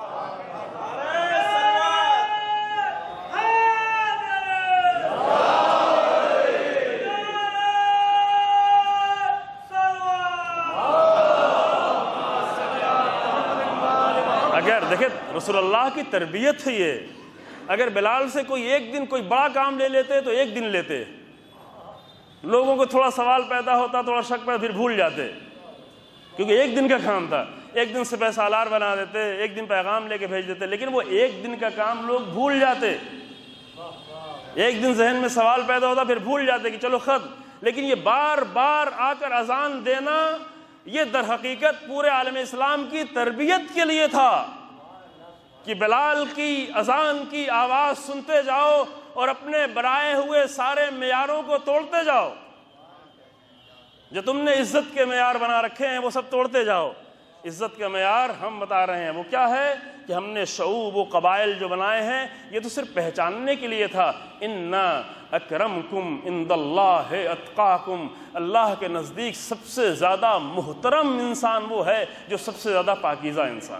اگر دیکھیں رسول اللہ کی تربیت ہے یہ، اگر بلال سے کوئی ایک دن کوئی بڑا کام لے لیتے تو ایک دن لیتے، لوگوں کو تھوڑا سوال پیدا ہوتا، تھوڑا شک پیدا، پھر بھول جاتے، کیونکہ ایک دن کا کام تھا. ایک دن سپہ سالار بنا دیتے، ایک دن پیغام لے کے بھیج دیتے، لیکن وہ ایک دن کا کام لوگ بھول جاتے. ایک دن ذہن میں سوال پیدا ہوتا، پھر بھول جاتے کہ چلو خط. لیکن یہ بار بار آ کر اذان دینا، یہ در حقیقت پورے عالم اسلام کی تربیت کے لیے تھا کہ بلال کی اذان کی آواز سنتے جاؤ اور اپنے بنائے ہوئے سارے معیاروں کو توڑتے جاؤ. جو تم نے عزت کے معیار بنا رکھے ہیں وہ سب توڑتے جاؤ. عزت کا معیار ہم بتا رہے ہیں وہ کیا ہے کہ ہم نے شعوب و قبائل جو بنائے ہیں یہ تو صرف پہچاننے کے لیے تھا. اِنَّا اکرمکم عند اللہ اتقاکم، اللہ کے نزدیک سب سے زیادہ محترم انسان وہ ہے جو سب سے زیادہ پاکیزہ انسان.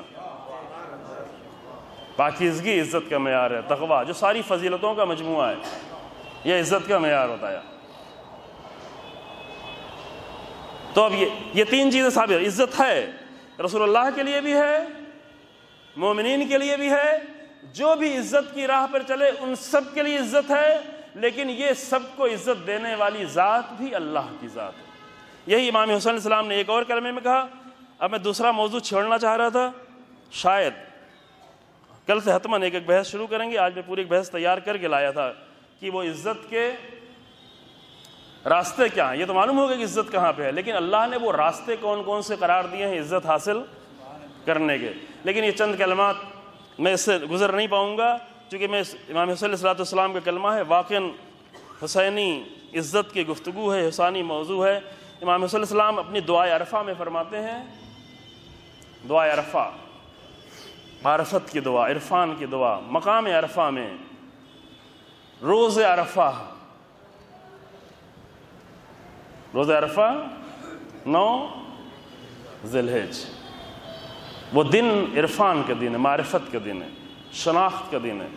پاکیزگی عزت کا معیار ہے. تقویٰ جو ساری فضیلتوں کا مجموعہ ہے، یہ عزت کا معیار ہوتا ہے. تو اب یہ 3 چیزیں ثابت. عزت ہے، رسول اللہ کے لیے بھی ہے، مومنین کے لیے بھی ہے، جو بھی عزت کی راہ پر چلے ان سب کے لیے عزت ہے. لیکن یہ سب کو عزت دینے والی ذات بھی اللہ کی ذات ہے. یہی امام حسین علیہ السلام نے ایک اور کلمے میں کہا. اب میں دوسرا موضوع چھوڑنا چاہ رہا تھا، شاید کل سے حتماً ایک بحث شروع کریں گے. آج میں پوری ایک بحث تیار کر کے لایا تھا کہ وہ عزت کے راستے کیا ہیں. یہ تو معلوم ہوگا کہ عزت کہاں پہ ہے، لیکن اللہ نے وہ راستے کون کون سے قرار دیے ہیں عزت حاصل کرنے کے. لیکن یہ چند کلمات میں اس سے گزر نہیں پاؤں گا، چونکہ میں امام حسین علیہ السلام کا کلمہ ہے، واقعاً حسینی عزت کی گفتگو ہے، حسینی موضوع ہے. امام حسین علیہ السلام اپنی دعائے عرفہ میں فرماتے ہیں، دعائے عرفہ، معرفت کی دعا، عرفان کی دعا، مقام عرفہ میں روز عرفہ، روز عرفہ 9 ذی الحجہ، وہ دن عرفان کا دن ہے، معرفت کا دن ہے، شناخت کا دن ہے.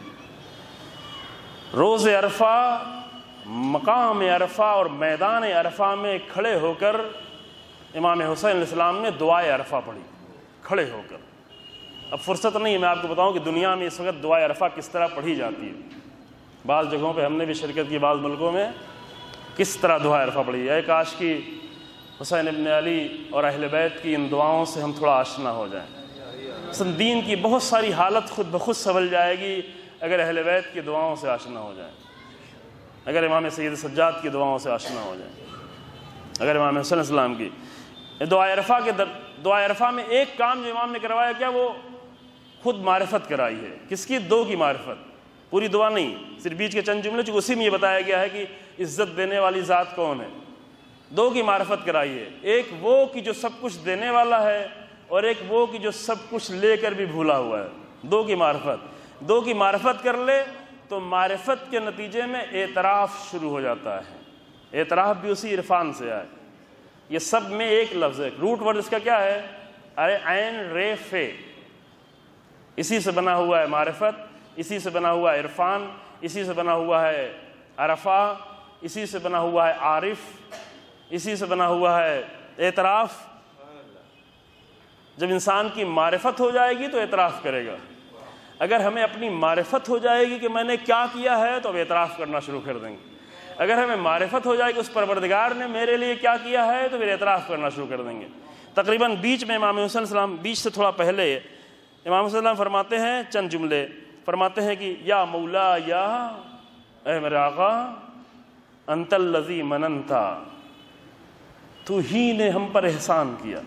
روز عرفہ، مقام عرفہ اور میدان عرفہ میں کھڑے ہو کر امام حسین علیہ السلام نے دعائے عرفہ پڑھی، کھڑے ہو کر. اب فرصت نہیں ہے میں آپ کو بتاؤں کہ دنیا میں اس وقت دعائے عرفہ کس طرح پڑھی جاتی ہے. بعض جگہوں پہ ہم نے بھی شرکت کی، بعض ملکوں میں کس طرح دعائے عرفہ پڑھی ہے. کاش کی حسین ابن علی اور اہل بیت کی ان دعاؤں سے ہم تھوڑا آشنا ہو جائیں. دین کی بہت ساری حالت خود بخود سنبھل جائے گی اگر اہل بیت کی دعاؤں سے آشنا ہو جائیں، اگر امام سید سجاد کی دعاؤں سے آشنا ہو جائیں، اگر امام حسین علیہ السلام کی دعائے عرفہ کے دعائے عرفہ میں ایک کام جو امام نے کروایا کیا، وہ خود معرفت کرائی ہے. کس کی؟ 2 کی معرفت، پوری دعا نہیں، صرف بیچ کے چند جملے، چونکہ اسی میں یہ بتایا گیا ہے کہ عزت دینے والی ذات کون ہے. 2 کی معرفت کرائی ہے، ایک وہ کہ جو سب کچھ دینے والا ہے اور ایک وہ کہ جو سب کچھ لے کر بھی بھولا ہوا ہے. 2 کی معرفت، 2 کی معرفت کر لے تو معرفت کے نتیجے میں اعتراف شروع ہو جاتا ہے. اعتراف بھی اسی عرفان سے آئے. یہ سب میں ایک لفظ ہے، روٹ ورڈ اس کا کیا ہے؟ عین رے فے، اسی سے بنا ہوا ہے معرفت، اسی سے بنا ہوا ہے عرفان، اسی سے بنا ہوا ہے عرفہ، اسی سے بنا ہوا ہے عارف، اسی سے بنا ہوا ہے اعتراف. جب انسان کی معرفت ہو جائے گی تو اعتراف کرے گا. اگر ہمیں اپنی معرفت ہو جائے گی کہ میں نے کیا کیا ہے تو اب اعتراف کرنا شروع کر دیں گے. اگر ہمیں معرفت ہو جائے گی اس پروردگار نے میرے لیے کیا کیا ہے تو پھر اعتراف کرنا شروع کر دیں گے. تقریباً بیچ میں امام حسین علیہ السلام، بیچ سے تھوڑا پہلے امام حسین علیہ السلام فرماتے ہیں چند جملے، فرماتے ہیں کہ یا مولا، یا اے میرے آقا، انت الذی مننتا، تو ہی نے ہم پر احسان کیا۔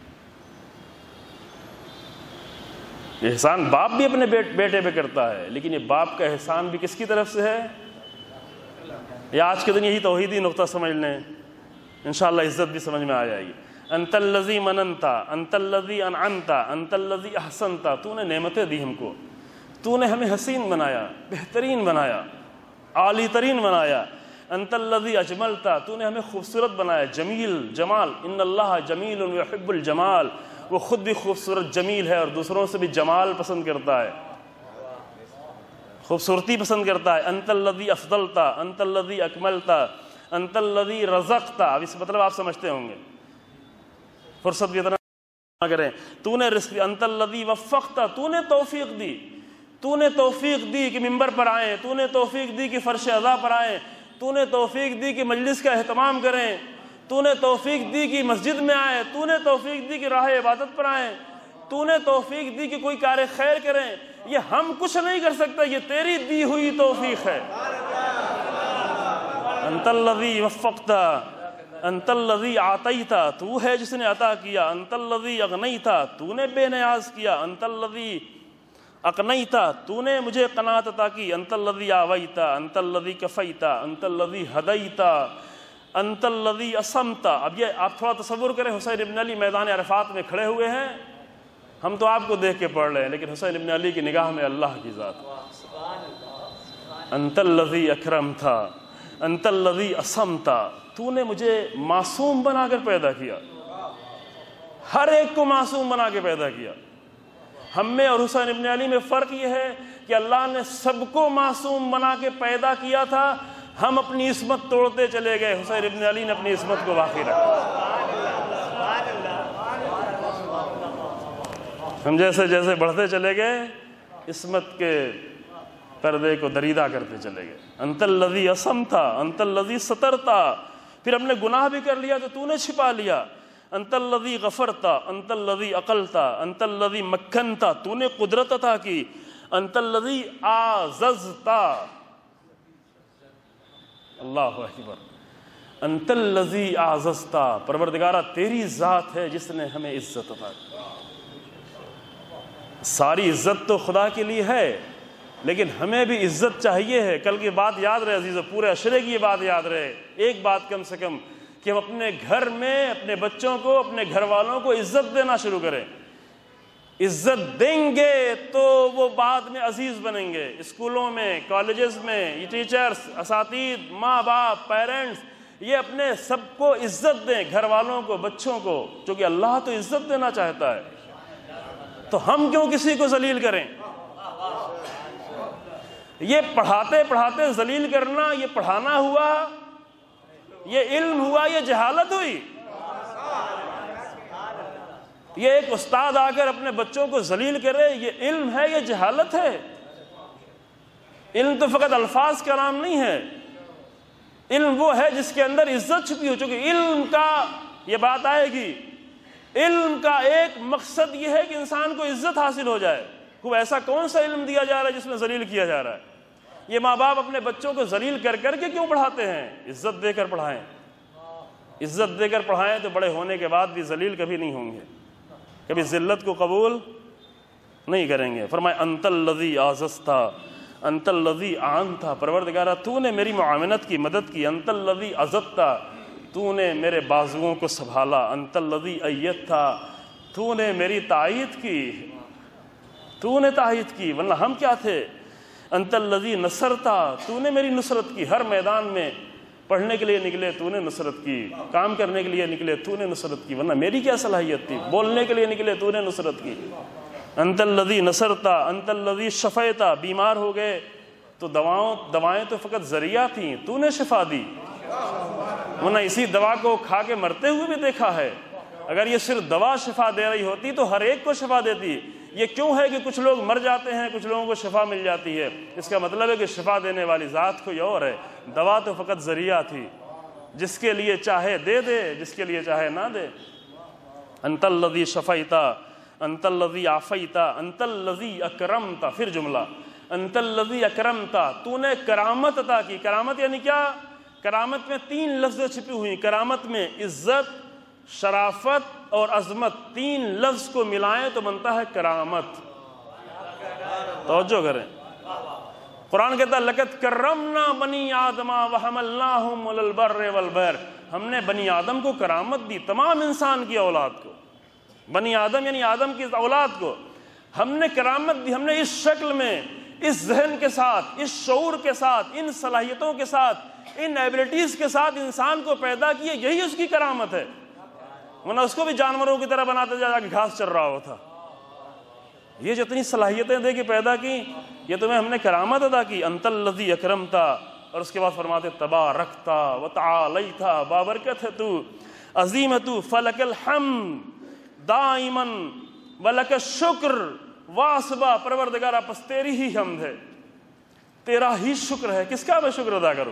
احسان باپ بھی اپنے بیٹے پہ کرتا ہے، لیکن یہ باپ کا احسان بھی کس کی طرف سے ہے؟ یا آج کے دن یہی توحیدی نقطہ سمجھ لیں، انشاءاللہ عزت بھی سمجھ میں آ جائے گی۔ انت الذی مننتا، انت الذی انعمتا، انت الذی احسنتا، تو نے نعمتیں دی ہم کو، تو نے ہمیں حسین بنایا، بہترین بنایا، عالی ترین بنایا۔ انت الذی اجملتا، تو نے ہمیں خوبصورت بنایا، جمیل، جمال، ان اللہ جمیل یحب الجمال، وہ خود بھی خوبصورت جمیل ہے اور دوسروں سے بھی جمال پسند کرتا ہے، خوبصورتی پسند کرتا ہے۔ انت الذی افضلتا، انت الذی اکملتا، انت الذی رزقتا، اب اس مطلب آپ سمجھتے ہوں گے، فرصت بھی اتنا نہ کریں۔ تو نے رزق، انت الذی وفقتا، تو نے توفیق دی، تو نے توفیق دی کہ ممبر پر آئیں، تو نے توفیق دی کہ فرش عزا پر آئیں، تو نے توفیق دی کہ مجلس کا اہتمام کریں، تو نے توفیق دی کہ مسجد میں آئیں، تو نے توفیق دی کہ راہ عبادت پر آئیں، تو نے توفیق دی کہ کوئی کار خیر کریں۔ یہ ہم کچھ نہیں کر سکتے، یہ تیری دی ہوئی توفیق ہے۔ انت الذی وفقتا، انت الذی عطیتا، تو ہے جس نے عطا کیا، انت الذی اغنیتا، تو نے بے نیاز کیا، انت الذی اقنیتا، تو نے مجھے قناعت عطا کی، انت الذی آویتا، انت الذی کفیتا، انت الذی ہدیتا، انت الذی اسمتا۔ اب یہ آپ تھوڑا تصور کریں، حسین ابن علی میدان عرفات میں کھڑے ہوئے ہیں، ہم تو آپ کو دیکھ کے پڑھ رہے ہیں، لیکن حسین ابن علی کی نگاہ میں اللہ کی ذات۔ انت الذی اکرمتا، انت الذی اسمتا، تو نے مجھے معصوم بنا کر پیدا کیا، ہر ایک کو معصوم بنا کے پیدا کیا۔ ہم میں اور حسین ابن علی میں فرق یہ ہے کہ اللہ نے سب کو معصوم بنا کے پیدا کیا تھا، ہم اپنی عصمت توڑتے چلے گئے، حسین ابن علی نے اپنی عصمت کو باقی رکھا۔ ہم جیسے جیسے بڑھتے چلے گئے، عصمت کے پردے کو دریدہ کرتے چلے گئے۔ انت الذی اسمتا، انت الذی سترتا، پھر ہم نے گناہ بھی کر لیا تو نے چھپا لیا۔ انت الذی غفرتا، انت الذی عقلتا، انت الذی مکنتا، تو نے قدرت عطا کی۔ انت الذی اعززتا، اللہ اکبر، انت الذی اعززتا، پروردگارہ تیری ذات ہے جس نے ہمیں عزت عطا کی۔ ساری عزت تو خدا کے لیے ہے، لیکن ہمیں بھی عزت چاہیے ہے۔ کل کی بات یاد رہے عزیزو، پورے عشرے کی یہ بات یاد رہے، ایک بات کم سے کم، کہ ہم اپنے گھر میں اپنے بچوں کو، اپنے گھر والوں کو عزت دینا شروع کریں۔ عزت دیں گے تو وہ بعد میں عزیز بنیں گے۔ اسکولوں میں، کالجز میں، یہ ٹیچرز، اساتذہ، ماں باپ، پیرنٹس، یہ اپنے سب کو عزت دیں، گھر والوں کو، بچوں کو، چونکہ اللہ تو عزت دینا چاہتا ہے، تو ہم کیوں کسی کو ذلیل کریں؟ یہ پڑھاتے پڑھاتے ذلیل کرنا، یہ پڑھانا ہوا، یہ علم ہوا، یہ جہالت ہوئی؟ یہ ایک استاد آ کر اپنے بچوں کو ذلیل کرے، یہ علم ہے، یہ جہالت ہے؟ علم تو فقط الفاظ کا نام نہیں ہے، علم وہ ہے جس کے اندر عزت چھپی ہو۔ چونکہ علم کا، یہ بات آئے گی، علم کا ایک مقصد یہ ہے کہ انسان کو عزت حاصل ہو جائے۔ کوئی ایسا کون سا علم دیا جا رہا ہے جس میں ذلیل کیا جا رہا ہے؟ یہ ماں باپ اپنے بچوں کو ذلیل کر کر کے کیوں پڑھاتے ہیں؟ عزت دے کر پڑھائیں، عزت دے کر پڑھائیں تو بڑے ہونے کے بعد بھی ذلیل کبھی نہیں ہوں گے، کبھی ذلت کو قبول نہیں کریں گے۔ فرمائے انت الذی اعززتا، انت الذی اعنتا، پروردگارہ تو نے میری معاونت کی، مدد کی۔ انت الذی عزتا، تو نے میرے بازوؤں کو سنبھالا۔ انت الذی ایدتا، تو نے میری تائید کی، تو نے تائید کی، ورنہ ہم کیا تھے؟ انت الذی نصرتا، تو نے میری نصرت کی، ہر میدان میں پڑھنے کے لیے نکلے تو نے نصرت کی، کام کرنے کے لیے نکلے تو نے نصرت کی، ورنہ میری کیا صلاحیت تھی؟ بولنے کے لیے نکلے تو نے نصرت کی۔ انت الذی نصرتا، انت الذی شفیتا، بیمار ہو گئے تو دوائیں تو فقط ذریعہ تھیں، تو نے شفا دی، ورنہ اسی دوا کو کھا کے مرتے ہوئے بھی دیکھا ہے۔ اگر یہ صرف دوا شفا دے رہی ہوتی تو ہر ایک کو شفا دیتی۔ یہ کیوں ہے کہ کچھ لوگ مر جاتے ہیں، کچھ لوگوں کو شفا مل جاتی ہے؟ اس کا مطلب ہے کہ شفا دینے والی ذات کوئی اور ہے، دوا تو فقط ذریعہ تھی، جس کے لیے چاہے دے دے، جس کے لیے چاہے نہ دے۔ انت الذی شفیتا، انت الذی عافیتا، انت الذی اکرمتا. پھر جملہ انت الذی اکرمتا، تو نے کرامت عطا کی. کرامت یعنی کیا؟ کرامت میں 3 لفظیں چھپی ہوئی. کرامت میں عزت، شرافت اور عظمت، 3 لفظ کو ملائیں تو بنتا ہے کرامت. توجہ کریں، قرآن کہتا ہے لقد کرمنا بنی آدم وحملناہم علی البر والبحر. ہم نے بنی آدم کو کرامت دی، تمام انسان کی اولاد کو. بنی آدم یعنی آدم کی اولاد کو ہم نے کرامت دی. ہم نے اس شکل میں، اس ذہن کے ساتھ، اس شعور کے ساتھ، ان صلاحیتوں کے ساتھ، ان ایبلٹیز کے ساتھ انسان کو پیدا کیے. یہی اس کی کرامت ہے، ورنہ اس کو بھی جانوروں کی طرح بناتے جا کے گھاس چر رہا ہوتا. یہ جتنی صلاحیتیں دے کے پیدا کی، یہ تمہیں ہم نے کرامت ادا کی. انت الذی اکرمتا. اور اس کے بعد فرماتے تبارکتا وتعالیتا، بابرکت ہے تو، عظیم ہے تو، فلک الحمد دائما ولک الشکر واسبا. پروردگارا پس تیری ہی حمد ہے، تیرا ہی شکر ہے. کس کا میں شکر ادا کروں؟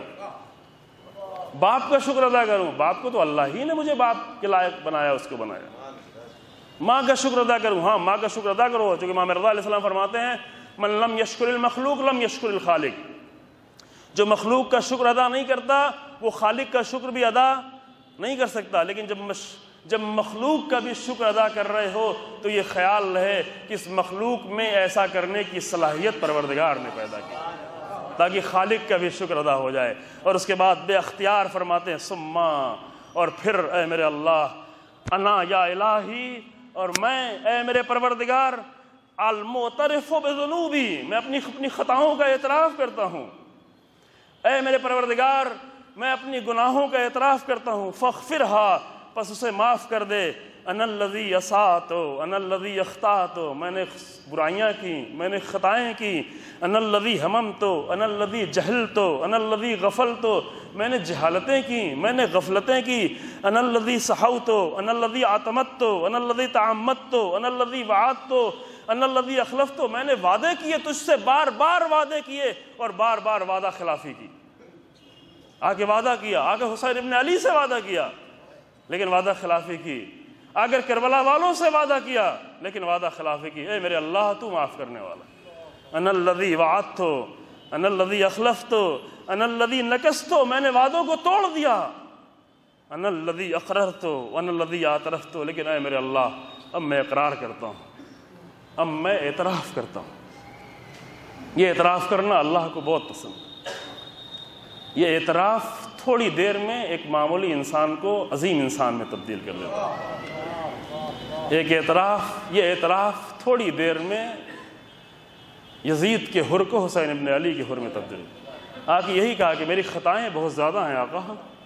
باپ کا شکر ادا کروں؟ باپ کو تو اللہ ہی نے مجھے باپ کے لائق بنایا، اس کو بنایا. ماں کا شکر ادا کروں؟ ہاں ماں کا شکر ادا کرو، چونکہ امام رضا علیہ السلام فرماتے ہیں من لم یشکر المخلوق لم یشکر الخالق. جو مخلوق کا شکر ادا نہیں کرتا وہ خالق کا شکر بھی ادا نہیں کر سکتا. لیکن جب مخلوق کا بھی شکر ادا کر رہے ہو تو یہ خیال رہے کہ اس مخلوق میں ایسا کرنے کی صلاحیت پروردگار نے پیدا کی، تاکہ خالق کا بھی شکر ادا ہو جائے. اور اس کے بعد بے اختیار فرماتے ہیں ثم، اور پھر اے میرے اللہ، انا یا الہی، اور میں اے میرے پروردگار، المعترف بذنوبی، میں اپنی خطاؤں کا اعتراف کرتا ہوں. اے میرے پروردگار، میں اپنی گناہوں کا اعتراف کرتا ہوں. فاغفرھا، پس اسے معاف کر دے. انا الذی اسأت، انا الذی اخطأت، میں نے برائیاں کی، میں نے خطائیں کی. انا الذی ہممت، انا الذی جہلت، انا الذی غفلت، میں نے جہالتیں کی، میں نے غفلتیں کی. انا الذی سہوت، انا الذی اعتمدت، انا الذی تعمدت، انا الذی وعدت، انا الذی اخلفت. میں نے وعدے کیے تجھ سے، بار بار وعدے کیے اور بار بار وعدہ خلافی کی. آگے وعدہ کیا، آگے حسین ابن علی سے وعدہ کیا لیکن وعدہ خلافی کی. اگر کربلا والوں سے وعدہ کیا لیکن وعدہ خلافی کی. اے میرے اللہ تو معاف کرنے والا. انا الذی وعدت، انا الذی اخلفت، انا الذی نکست، میں نے وعدوں کو توڑ دیا. انا الذی اقررت وانا الذی اعترفت. لیکن اے میرے اللہ، اب میں اقرار کرتا ہوں، اب میں اعتراف کرتا ہوں. یہ اعتراف کرنا اللہ کو بہت پسند ہے. یہ اعتراف تھوڑی دیر میں ایک معمولی انسان کو عظیم انسان میں تبدیل کر دیتا ہے. ایک اعتراف، یہ اعتراف تھوڑی دیر میں یزید کے حر کو حسین ابن علی کے حر میں تبدیل. آقا یہی کہا کہ میری خطائیں بہت زیادہ ہیں. آقا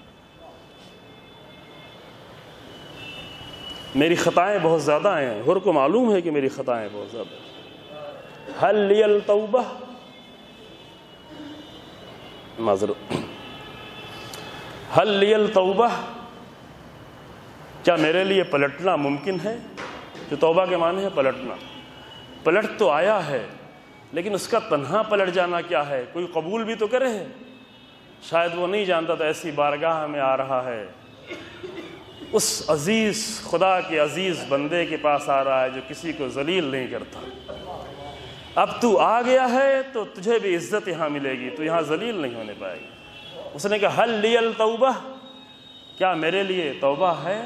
میری خطائیں بہت زیادہ ہیں. حر کو معلوم ہے کہ میری خطائیں بہت زیادہ ہیں. حل لی التوبہ، معذرت، حل لی التوبہ، کیا میرے لیے پلٹنا ممکن ہے؟ جو توبہ کے معنی ہے پلٹنا. پلٹ تو آیا ہے لیکن اس کا تنہا پلٹ جانا کیا ہے؟ کوئی قبول بھی تو کرے. شاید وہ نہیں جانتا تو ایسی بارگاہ میں آ رہا ہے، اس عزیز خدا کے عزیز بندے کے پاس آ رہا ہے جو کسی کو ذلیل نہیں کرتا. اب تو آ گیا ہے تو تجھے بھی عزت یہاں ملے گی، تو یہاں ذلیل نہیں ہونے پائے گی. اس نے کہا حل لی التوبہ، کیا میرے لیے توبہ ہے؟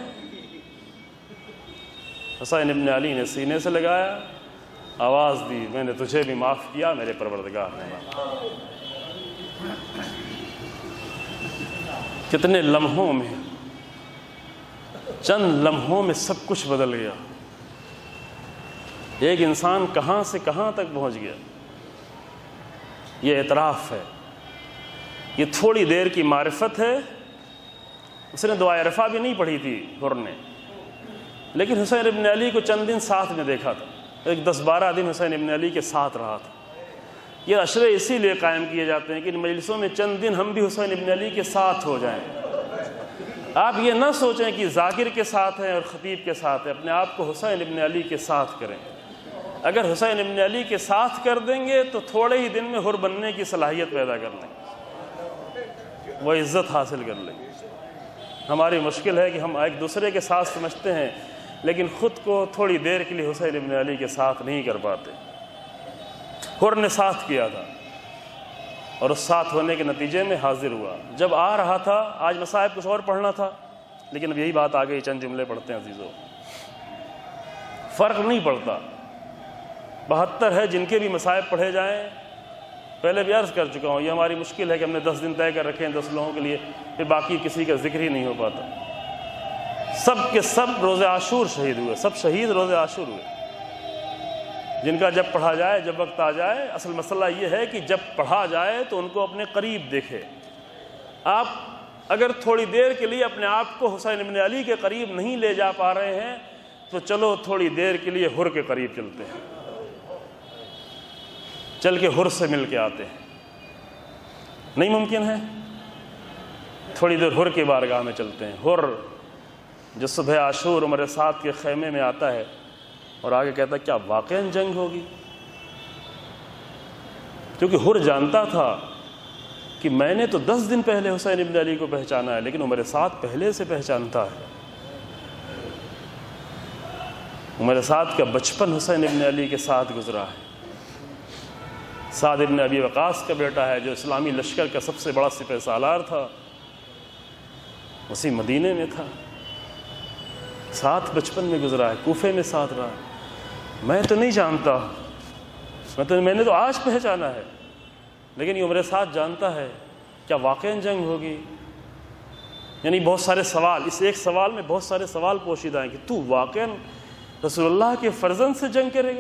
حسین ابن علی نے سینے سے لگایا، آواز دی، میں نے تجھے بھی معاف کیا، میرے پروردگار نے معاف. کتنے لمحوں میں، چند لمحوں میں سب کچھ بدل گیا. ایک انسان کہاں سے کہاں تک پہنچ گیا. یہ اعتراف ہے، یہ تھوڑی دیر کی معرفت ہے. اس نے دعائے رفع بھی نہیں پڑھی تھی حر نے، لیکن حسین ابن علی کو چند دن ساتھ میں دیکھا تھا. ایک 10-12 دن حسین ابن علی کے ساتھ رہا تھا. یہ عشرے اسی لیے قائم کیے جاتے ہیں کہ ان مجلسوں میں چند دن ہم بھی حسین ابن علی کے ساتھ ہو جائیں. آپ یہ نہ سوچیں کہ ذاکر کے ساتھ ہیں اور خطیب کے ساتھ ہیں، اپنے آپ کو حسین ابن علی کے ساتھ کریں. اگر حسین ابن علی کے ساتھ کر دیں گے تو تھوڑے ہی دن میں حر بننے کی صلاحیت پیدا کر لیں گے، وہ عزت حاصل کر لیں گے. ہماری مشکل ہے کہ ہم ایک دوسرے کے ساتھ سمجھتے ہیں لیکن خود کو تھوڑی دیر کے لیے حسین ابن علی کے ساتھ نہیں کر پاتے۔ حر نے ساتھ کیا تھا اور اس ساتھ ہونے کے نتیجے میں حاضر ہوا۔ جب آ رہا تھا، آج مصائب کچھ اور پڑھنا تھا لیکن اب یہی بات آ گئی، چند جملے پڑھتے ہیں عزیزو۔ فرق نہیں پڑتا، 72 ہے جن کے بھی مصائب پڑھے جائیں، پہلے بھی عرض کر چکا ہوں، یہ ہماری مشکل ہے کہ ہم نے 10 دن طے کر رکھے ہیں 10 لوگوں کے لیے، پھر باقی کسی کا ذکر ہی نہیں ہو پاتا۔ سب کے سب روز عاشور شہید ہوئے، سب شہید روز عاشور ہوئے، جن کا جب پڑھا جائے، جب وقت آ جائے۔ اصل مسئلہ یہ ہے کہ جب پڑھا جائے تو ان کو اپنے قریب دیکھے۔ آپ اگر تھوڑی دیر کے لیے اپنے آپ کو حسین ابن علی کے قریب نہیں لے جا پا رہے ہیں تو چلو تھوڑی دیر کے لیے حر کے قریب چلتے ہیں، چل کے حر سے مل کے آتے ہیں۔ نہیں ممکن ہے؟ تھوڑی دیر حر کی بارگاہ میں چلتے ہیں۔ حر جو صبح عاشور عمر سعد کے خیمے میں آتا ہے اور آگے کہتا ہے کیا واقعاً جنگ ہوگی؟ کیونکہ حر جانتا تھا کہ میں نے تو 10 دن پہلے حسین ابن علی کو پہچانا ہے، لیکن عمر سعد پہلے سے پہچانتا ہے۔ عمر سعد کا بچپن حسین ابن علی کے ساتھ گزرا ہے۔ سعد ابن ابی وقاص کا بیٹا ہے جو اسلامی لشکر کا سب سے بڑا سپہ سالار تھا، اسی مدینے میں تھا، ساتھ بچپن میں گزرا ہے، کوفے میں ساتھ رہا۔ میں تو نہیں جانتا، میں نے تو آج پہچانا ہے، لیکن یہ عمر سعد جانتا ہے کیا واقعاً جنگ ہوگی؟ یعنی بہت سارے سوال، اس ایک سوال میں بہت سارے سوال پوشیدہ ہیں کہ تو واقعاً رسول اللہ کے فرزند سے جنگ کرے گا،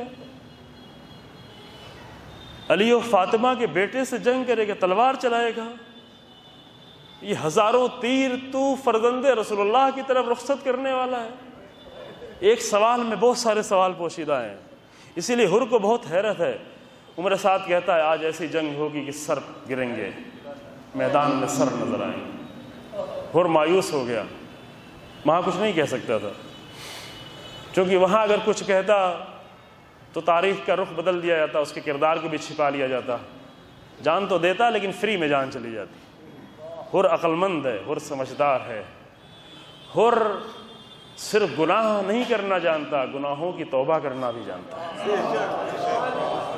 علی و فاطمہ کے بیٹے سے جنگ کرے گا، تلوار چلائے گا، یہ ہزاروں تیر تو فرزند رسول اللہ کی طرف رخصت کرنے والا ہے؟ ایک سوال میں بہت سارے سوال پوشیدہ ہیں، اسی لیے حر کو بہت حیرت ہے۔ عمر سعد کہتا ہے آج ایسی جنگ ہوگی کہ سر گریں گے، میدان میں سر نظر آئیں گے۔ حر مایوس ہو گیا، وہاں کچھ نہیں کہہ سکتا تھا، چونکہ وہاں اگر کچھ کہتا تو تاریخ کا رخ بدل دیا جاتا، اس کے کردار کو بھی چھپا لیا جاتا، جان تو دیتا لیکن فری میں جان چلی جاتی۔ حر عقل مند ہے، حر سمجھدار ہے، حر صرف گناہ نہیں کرنا جانتا، گناہوں کی توبہ کرنا بھی جانتا ہے۔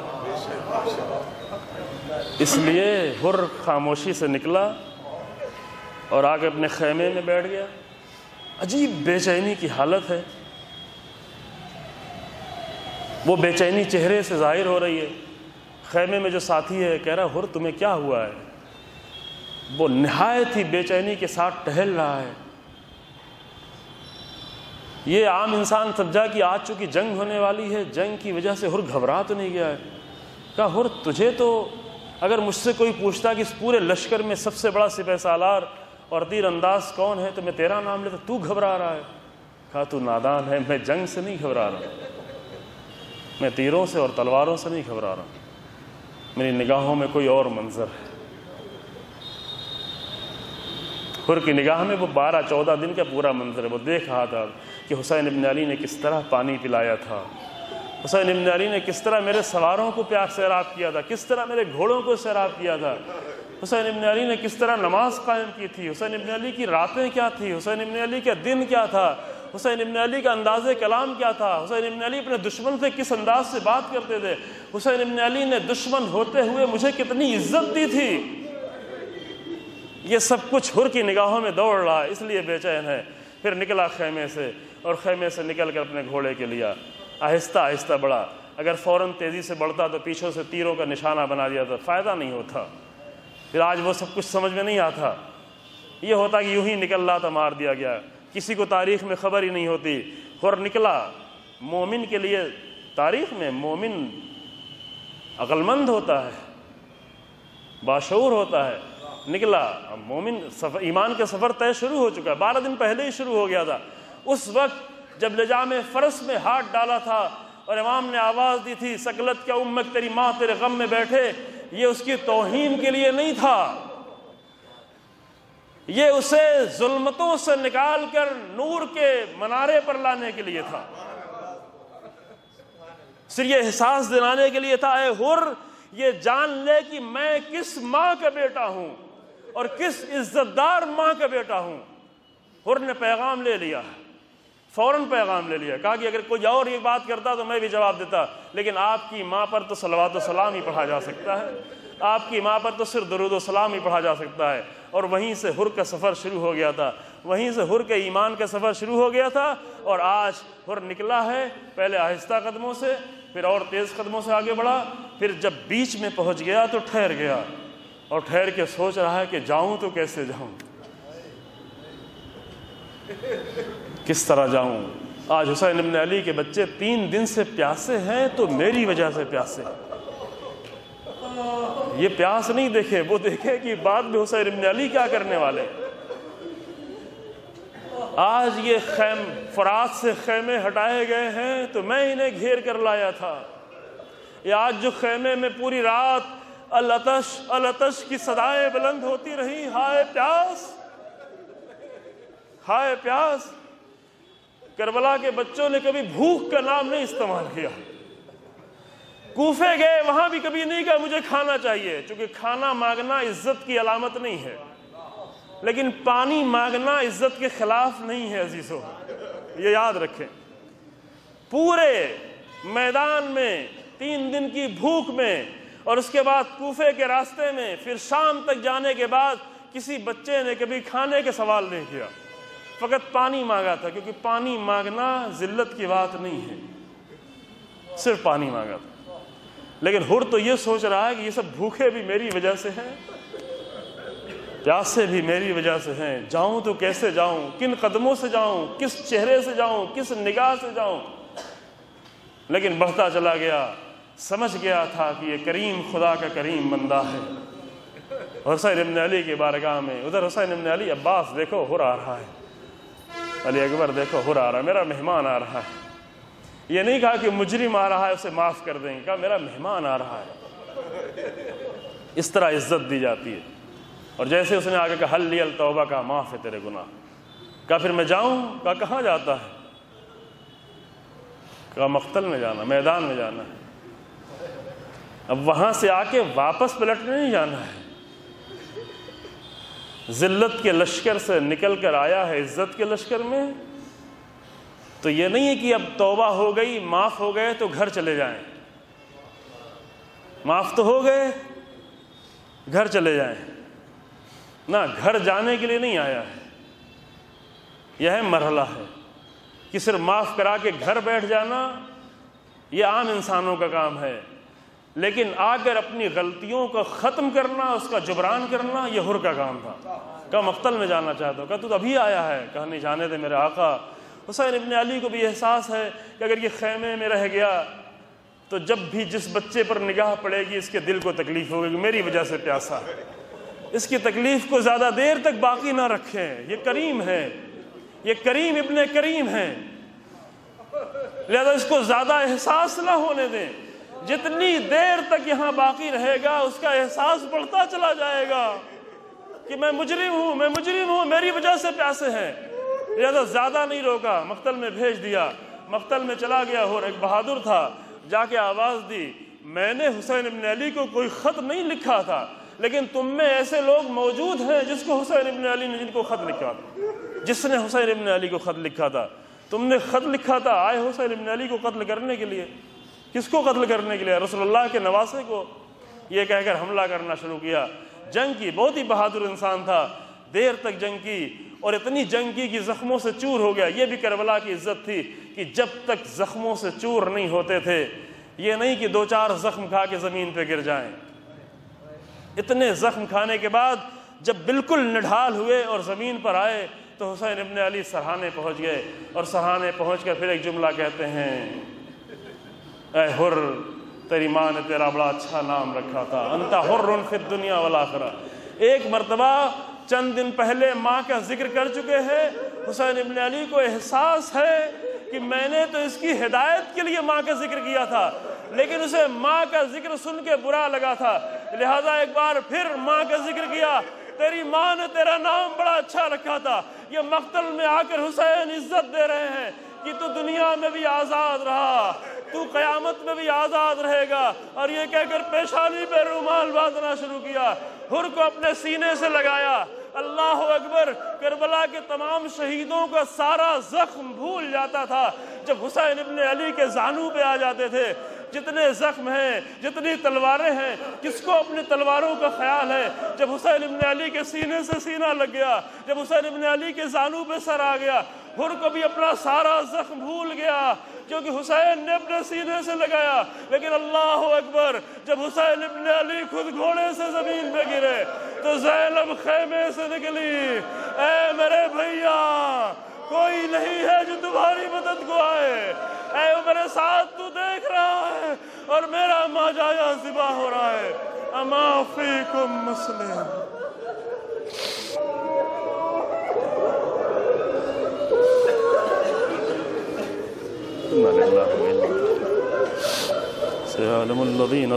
اس لیے حر خاموشی سے نکلا اور آگے اپنے خیمے میں بیٹھ گیا۔ عجیب بے چینی کی حالت ہے، وہ بے چینی چہرے سے ظاہر ہو رہی ہے۔ خیمے میں جو ساتھی ہے کہہ رہا حر تمہیں کیا ہوا ہے؟ وہ نہایت ہی بے چینی کے ساتھ ٹہل رہا ہے۔ یہ عام انسان سمجھا کہ آج چونکہ جنگ ہونے والی ہے، جنگ کی وجہ سے حر گھبرا تو نہیں گیا ہے؟ کہا حر تجھے تو اگر مجھ سے کوئی پوچھتا کہ اس پورے لشکر میں سب سے بڑا سپہ سالار اور تیر انداز کون ہے تو میں تیرا نام لیتا، تو گھبرا رہا ہے؟ کہا تو نادان ہے، میں جنگ سے نہیں گھبرا رہا، میں تیروں سے اور تلواروں سے نہیں گھبرا رہا، میری نگاہوں میں کوئی اور منظر ہے۔ حر کی نگاہ میں وہ 12-14 دن کا پورا منظر ہے۔ وہ دیکھ رہا تھا کہ حسین ابن علی نے کس طرح پانی پلایا تھا، حسین ابن علی نے کس طرح میرے سواروں کو پیار سیراب کیا تھا، کس طرح میرے گھوڑوں کو سیراب کیا تھا، حسین ابن علی نے کس طرح نماز قائم کی تھی، حسین ابن علی کی راتیں کیا تھی، حسین ابن علی کا دن کیا تھا، حسین ابن علی کا انداز کلام کیا تھا، حسین ابن علی اپنے دشمن سے کس انداز سے بات کرتے تھے، حسین ابن علی نے دشمن ہوتے ہوئے مجھے کتنی عزت دی تھی۔ یہ سب کچھ حر کی نگاہوں میں دوڑ رہا ہے، اس لیے بے چین ہے۔ پھر نکلا خیمے سے، اور خیمے سے نکل کر اپنے گھوڑے کے لیا، آہستہ آہستہ بڑھا۔ اگر فوراً تیزی سے بڑھتا تو پیچھوں سے تیروں کا نشانہ بنا دیا، تو فائدہ نہیں ہوتا، پھر آج وہ سب کچھ سمجھ میں نہیں آتا۔ یہ ہوتا کہ یوں ہی نکل رہا تھا، مار دیا گیا، کسی کو تاریخ میں خبر ہی نہیں ہوتی۔ حر نکلا، مومن کے لیے تاریخ میں مومن عقل مند ہوتا ہے، باشعور ہوتا ہے۔ نکلا، اب مومن ایمان کا سفر طے شروع ہو چکا ہے، 12 دن پہلے ہی شروع ہو گیا تھا۔ اس وقت جب لجام فرس میں ہاتھ ڈالا تھا اور امام نے آواز دی تھی سکلت کیا امت تیری ماں تیرے غم میں بیٹھے، یہ اس کی توہین کے لیے نہیں تھا، یہ اسے ظلمتوں سے نکال کر نور کے منارے پر لانے کے لیے تھا، صرف یہ احساس دلانے کے لیے تھا اے حر یہ جان لے کہ میں کس ماں کا بیٹا ہوں اور کس عزت دار ماں کا بیٹا ہوں۔ حر نے پیغام لے لیا، فوراً پیغام لے لیا، کہا کہ اگر کوئی اور یہ بات کرتا تو میں بھی جواب دیتا، لیکن آپ کی ماں پر تو صلوات و سلام ہی پڑھا جا سکتا ہے، آپ کی ماں پر تو صرف درود و سلام ہی پڑھا جا سکتا ہے۔ اور وہیں سے حر کا سفر شروع ہو گیا تھا، وہیں سے حر کے ایمان کا سفر شروع ہو گیا تھا، اور آج حر نکلا ہے، پہلے آہستہ قدموں سے، پھر اور تیز قدموں سے آگے بڑھا، پھر جب بیچ میں پہنچ گیا تو ٹھہر گیا، اور ٹھہر کے سوچ رہا ہے کہ جاؤں تو کیسے جاؤں، کس طرح جاؤں۔ آج حسین ابن علی کے بچے 3 دن سے پیاسے ہیں تو میری وجہ سے پیاسے ہیں۔ یہ پیاس نہیں دیکھے، وہ دیکھے کہ بعد میں حسین ابن علی کیا کرنے والے۔ آج یہ فرات سے خیمے ہٹائے گئے ہیں تو میں انہیں گھیر کر لایا تھا۔ یہ آج جو خیمے میں پوری رات العطش العطش کی صدائیں بلند ہوتی رہی، ہائے پیاس ہائے پیاس، کربلا کے بچوں نے کبھی بھوک کا نام نہیں استعمال کیا۔ کوفے گئے، وہاں بھی کبھی نہیں کہا مجھے کھانا چاہیے، چونکہ کھانا مانگنا عزت کی علامت نہیں ہے، لیکن پانی مانگنا عزت کے خلاف نہیں ہے عزیزو، یہ یاد رکھیں۔ پورے میدان میں 3 دن کی بھوک میں، اور اس کے بعد کوفے کے راستے میں، پھر شام تک جانے کے بعد کسی بچے نے کبھی کھانے کے سوال نہیں کیا، فقط پانی مانگا تھا، کیونکہ پانی مانگنا ذلت کی بات نہیں ہے، صرف پانی مانگا تھا۔ لیکن حر تو یہ سوچ رہا ہے کہ یہ سب بھوکے بھی میری وجہ سے ہیں، پیاسے بھی میری وجہ سے ہیں، جاؤں تو کیسے جاؤں، کن قدموں سے جاؤں، کس چہرے سے جاؤں، کس نگاہ سے جاؤں۔ لیکن بڑھتا چلا گیا، سمجھ گیا تھا کہ یہ کریم خدا کا کریم بندہ ہے۔ حسین ابن علی کی بارگاہ میں، ادھر حسین ابن علی، عباس دیکھو حر آ رہا ہے، علی اکبر دیکھو حر آ رہا ہے، میرا مہمان آ رہا ہے۔ یہ نہیں کہا کہ مجرم آ رہا ہے اسے معاف کر دیں، کہا میرا مہمان آ رہا ہے۔ اس طرح عزت دی جاتی ہے۔ اور جیسے اس نے آگے کہا حل لی التوبہ، کہا معاف ہے تیرے گناہ، کہا پھر میں جاؤں، کہا کہاں جاتا ہے، کہا مقتل میں جانا، میدان میں جانا ہے۔ اب وہاں سے آ کے واپس پلٹنے نہیں جانا ہے، ذلت کے لشکر سے نکل کر آیا ہے عزت کے لشکر میں، تو یہ نہیں ہے کہ اب توبہ ہو گئی، معاف ہو گئے تو گھر چلے جائیں، معاف تو ہو گئے گھر چلے جائیں، نہ گھر جانے کے لیے نہیں آیا ہے۔ یہ مرحلہ ہے کہ صرف معاف کرا کے گھر بیٹھ جانا یہ عام انسانوں کا کام ہے، لیکن آ کر اپنی غلطیوں کو ختم کرنا، اس کا جبران کرنا، یہ حر کا کام تھا۔ کہا مقتل میں جانا چاہتا ہوں، کہا تو ابھی آیا ہے، کہا نہیں جانے دے میرے آقا۔ حسین ابن علی کو بھی احساس ہے کہ اگر یہ خیمے میں رہ گیا تو جب بھی جس بچے پر نگاہ پڑے گی اس کے دل کو تکلیف ہوگی کہ میری وجہ سے پیاسا ہے، اس کی تکلیف کو زیادہ دیر تک باقی نہ رکھیں، یہ کریم ہے، یہ کریم ابن کریم ہے، لہذا اس کو زیادہ احساس نہ ہونے دیں۔ جتنی دیر تک یہاں باقی رہے گا اس کا احساس بڑھتا چلا جائے گا کہ میں مجرم ہوں، میں مجرم ہوں، میری وجہ سے پیاسے ہیں، لہذا زیادہ نہیں روکا، مقتل میں بھیج دیا۔ مقتل میں چلا گیا، اور ایک بہادر تھا، جا کے آواز دی میں نے حسین ابن علی کو کوئی خط نہیں لکھا تھا، لیکن تم میں ایسے لوگ موجود ہیں جس کو حسین ابن علی نے جن کو خط لکھا تھا، جس نے حسین ابن علی کو خط لکھا تھا، تم نے خط لکھا تھا، آئے حسین ابن علی کو قتل کرنے کے لیے۔ کس کو قتل کرنے کے لیے؟ رسول اللہ کے نواسے کو، یہ کہہ کر حملہ کرنا شروع کیا۔ جنگ کی، بہت ہی بہادر انسان تھا، دیر تک جنگ کی، اور اتنی جنگ کی کہ زخموں سے چور ہو گیا۔ یہ بھی کربلا کی عزت تھی کہ جب تک زخموں سے چور نہیں ہوتے تھے، یہ نہیں کہ 2-4 زخم کھا کے زمین پہ گر جائیں، اتنے زخم کھانے کے بعد جب بالکل نڈھال ہوئے اور زمین پر آئے تو حسین ابن علی سرحانے پہنچ گئے، اور سرحانے پہنچ کر پھر ایک جملہ کہتے ہیں، اے حر، تیری ماں نے تیرا بڑا اچھا نام رکھا تھا، انت حر فی الدنیا والآخرہ۔ ایک مرتبہ چند دن پہلے ماں کا ذکر کر چکے ہیں، حسین ابن علی کو احساس ہے کہ میں نے تو اس کی ہدایت کے لیے ماں کا ذکر کیا تھا، لیکن اسے ماں کا ذکر سن کے برا لگا تھا، لہذا ایک بار پھر ماں کا ذکر کیا، تیری ماں نے تیرا نام بڑا اچھا رکھا تھا۔ یہ مقتل میں آ کر حسین عزت دے رہے ہیں کہ تو دنیا میں بھی آزاد رہا، تو قیامت میں بھی آزاد رہے گا، اور یہ کہہ کر پیشانی پہ رومال باندھنا شروع کیا، حر کو اپنے سینے سے لگایا، اللہ اکبر، کربلا کے تمام شہیدوں کا سارا زخم بھول جاتا تھا جب حسین ابن علی کے زانو پہ آ جاتے تھے۔ جتنے زخم ہیں، جتنی تلواریں ہیں، کس کو اپنی تلواروں کا خیال ہے؟ جب حسین ابن علی کے سینے سے سینہ لگ گیا، جب حسین ابن علی کے زانو پہ سر آ گیا، ہر کو بھی اپنا سارا زخم بھول گیا کیونکہ حسین نے اپنے سینے سے لگایا۔ لیکن اللہ اکبر، جب حسین ابن علی خود گھوڑے سے زمین پہ گرے تو زینب خیمے سے نکلی، اے میرے بھیا، کوئی نہیں ہے جو تمہاری مدد کو آئے، اے میرے ساتھ تو دیکھ رہا ہے اور میرا ماجایا ذبح ہو رہا ہے، اما فیکم مسلم۔ سيعلم الذين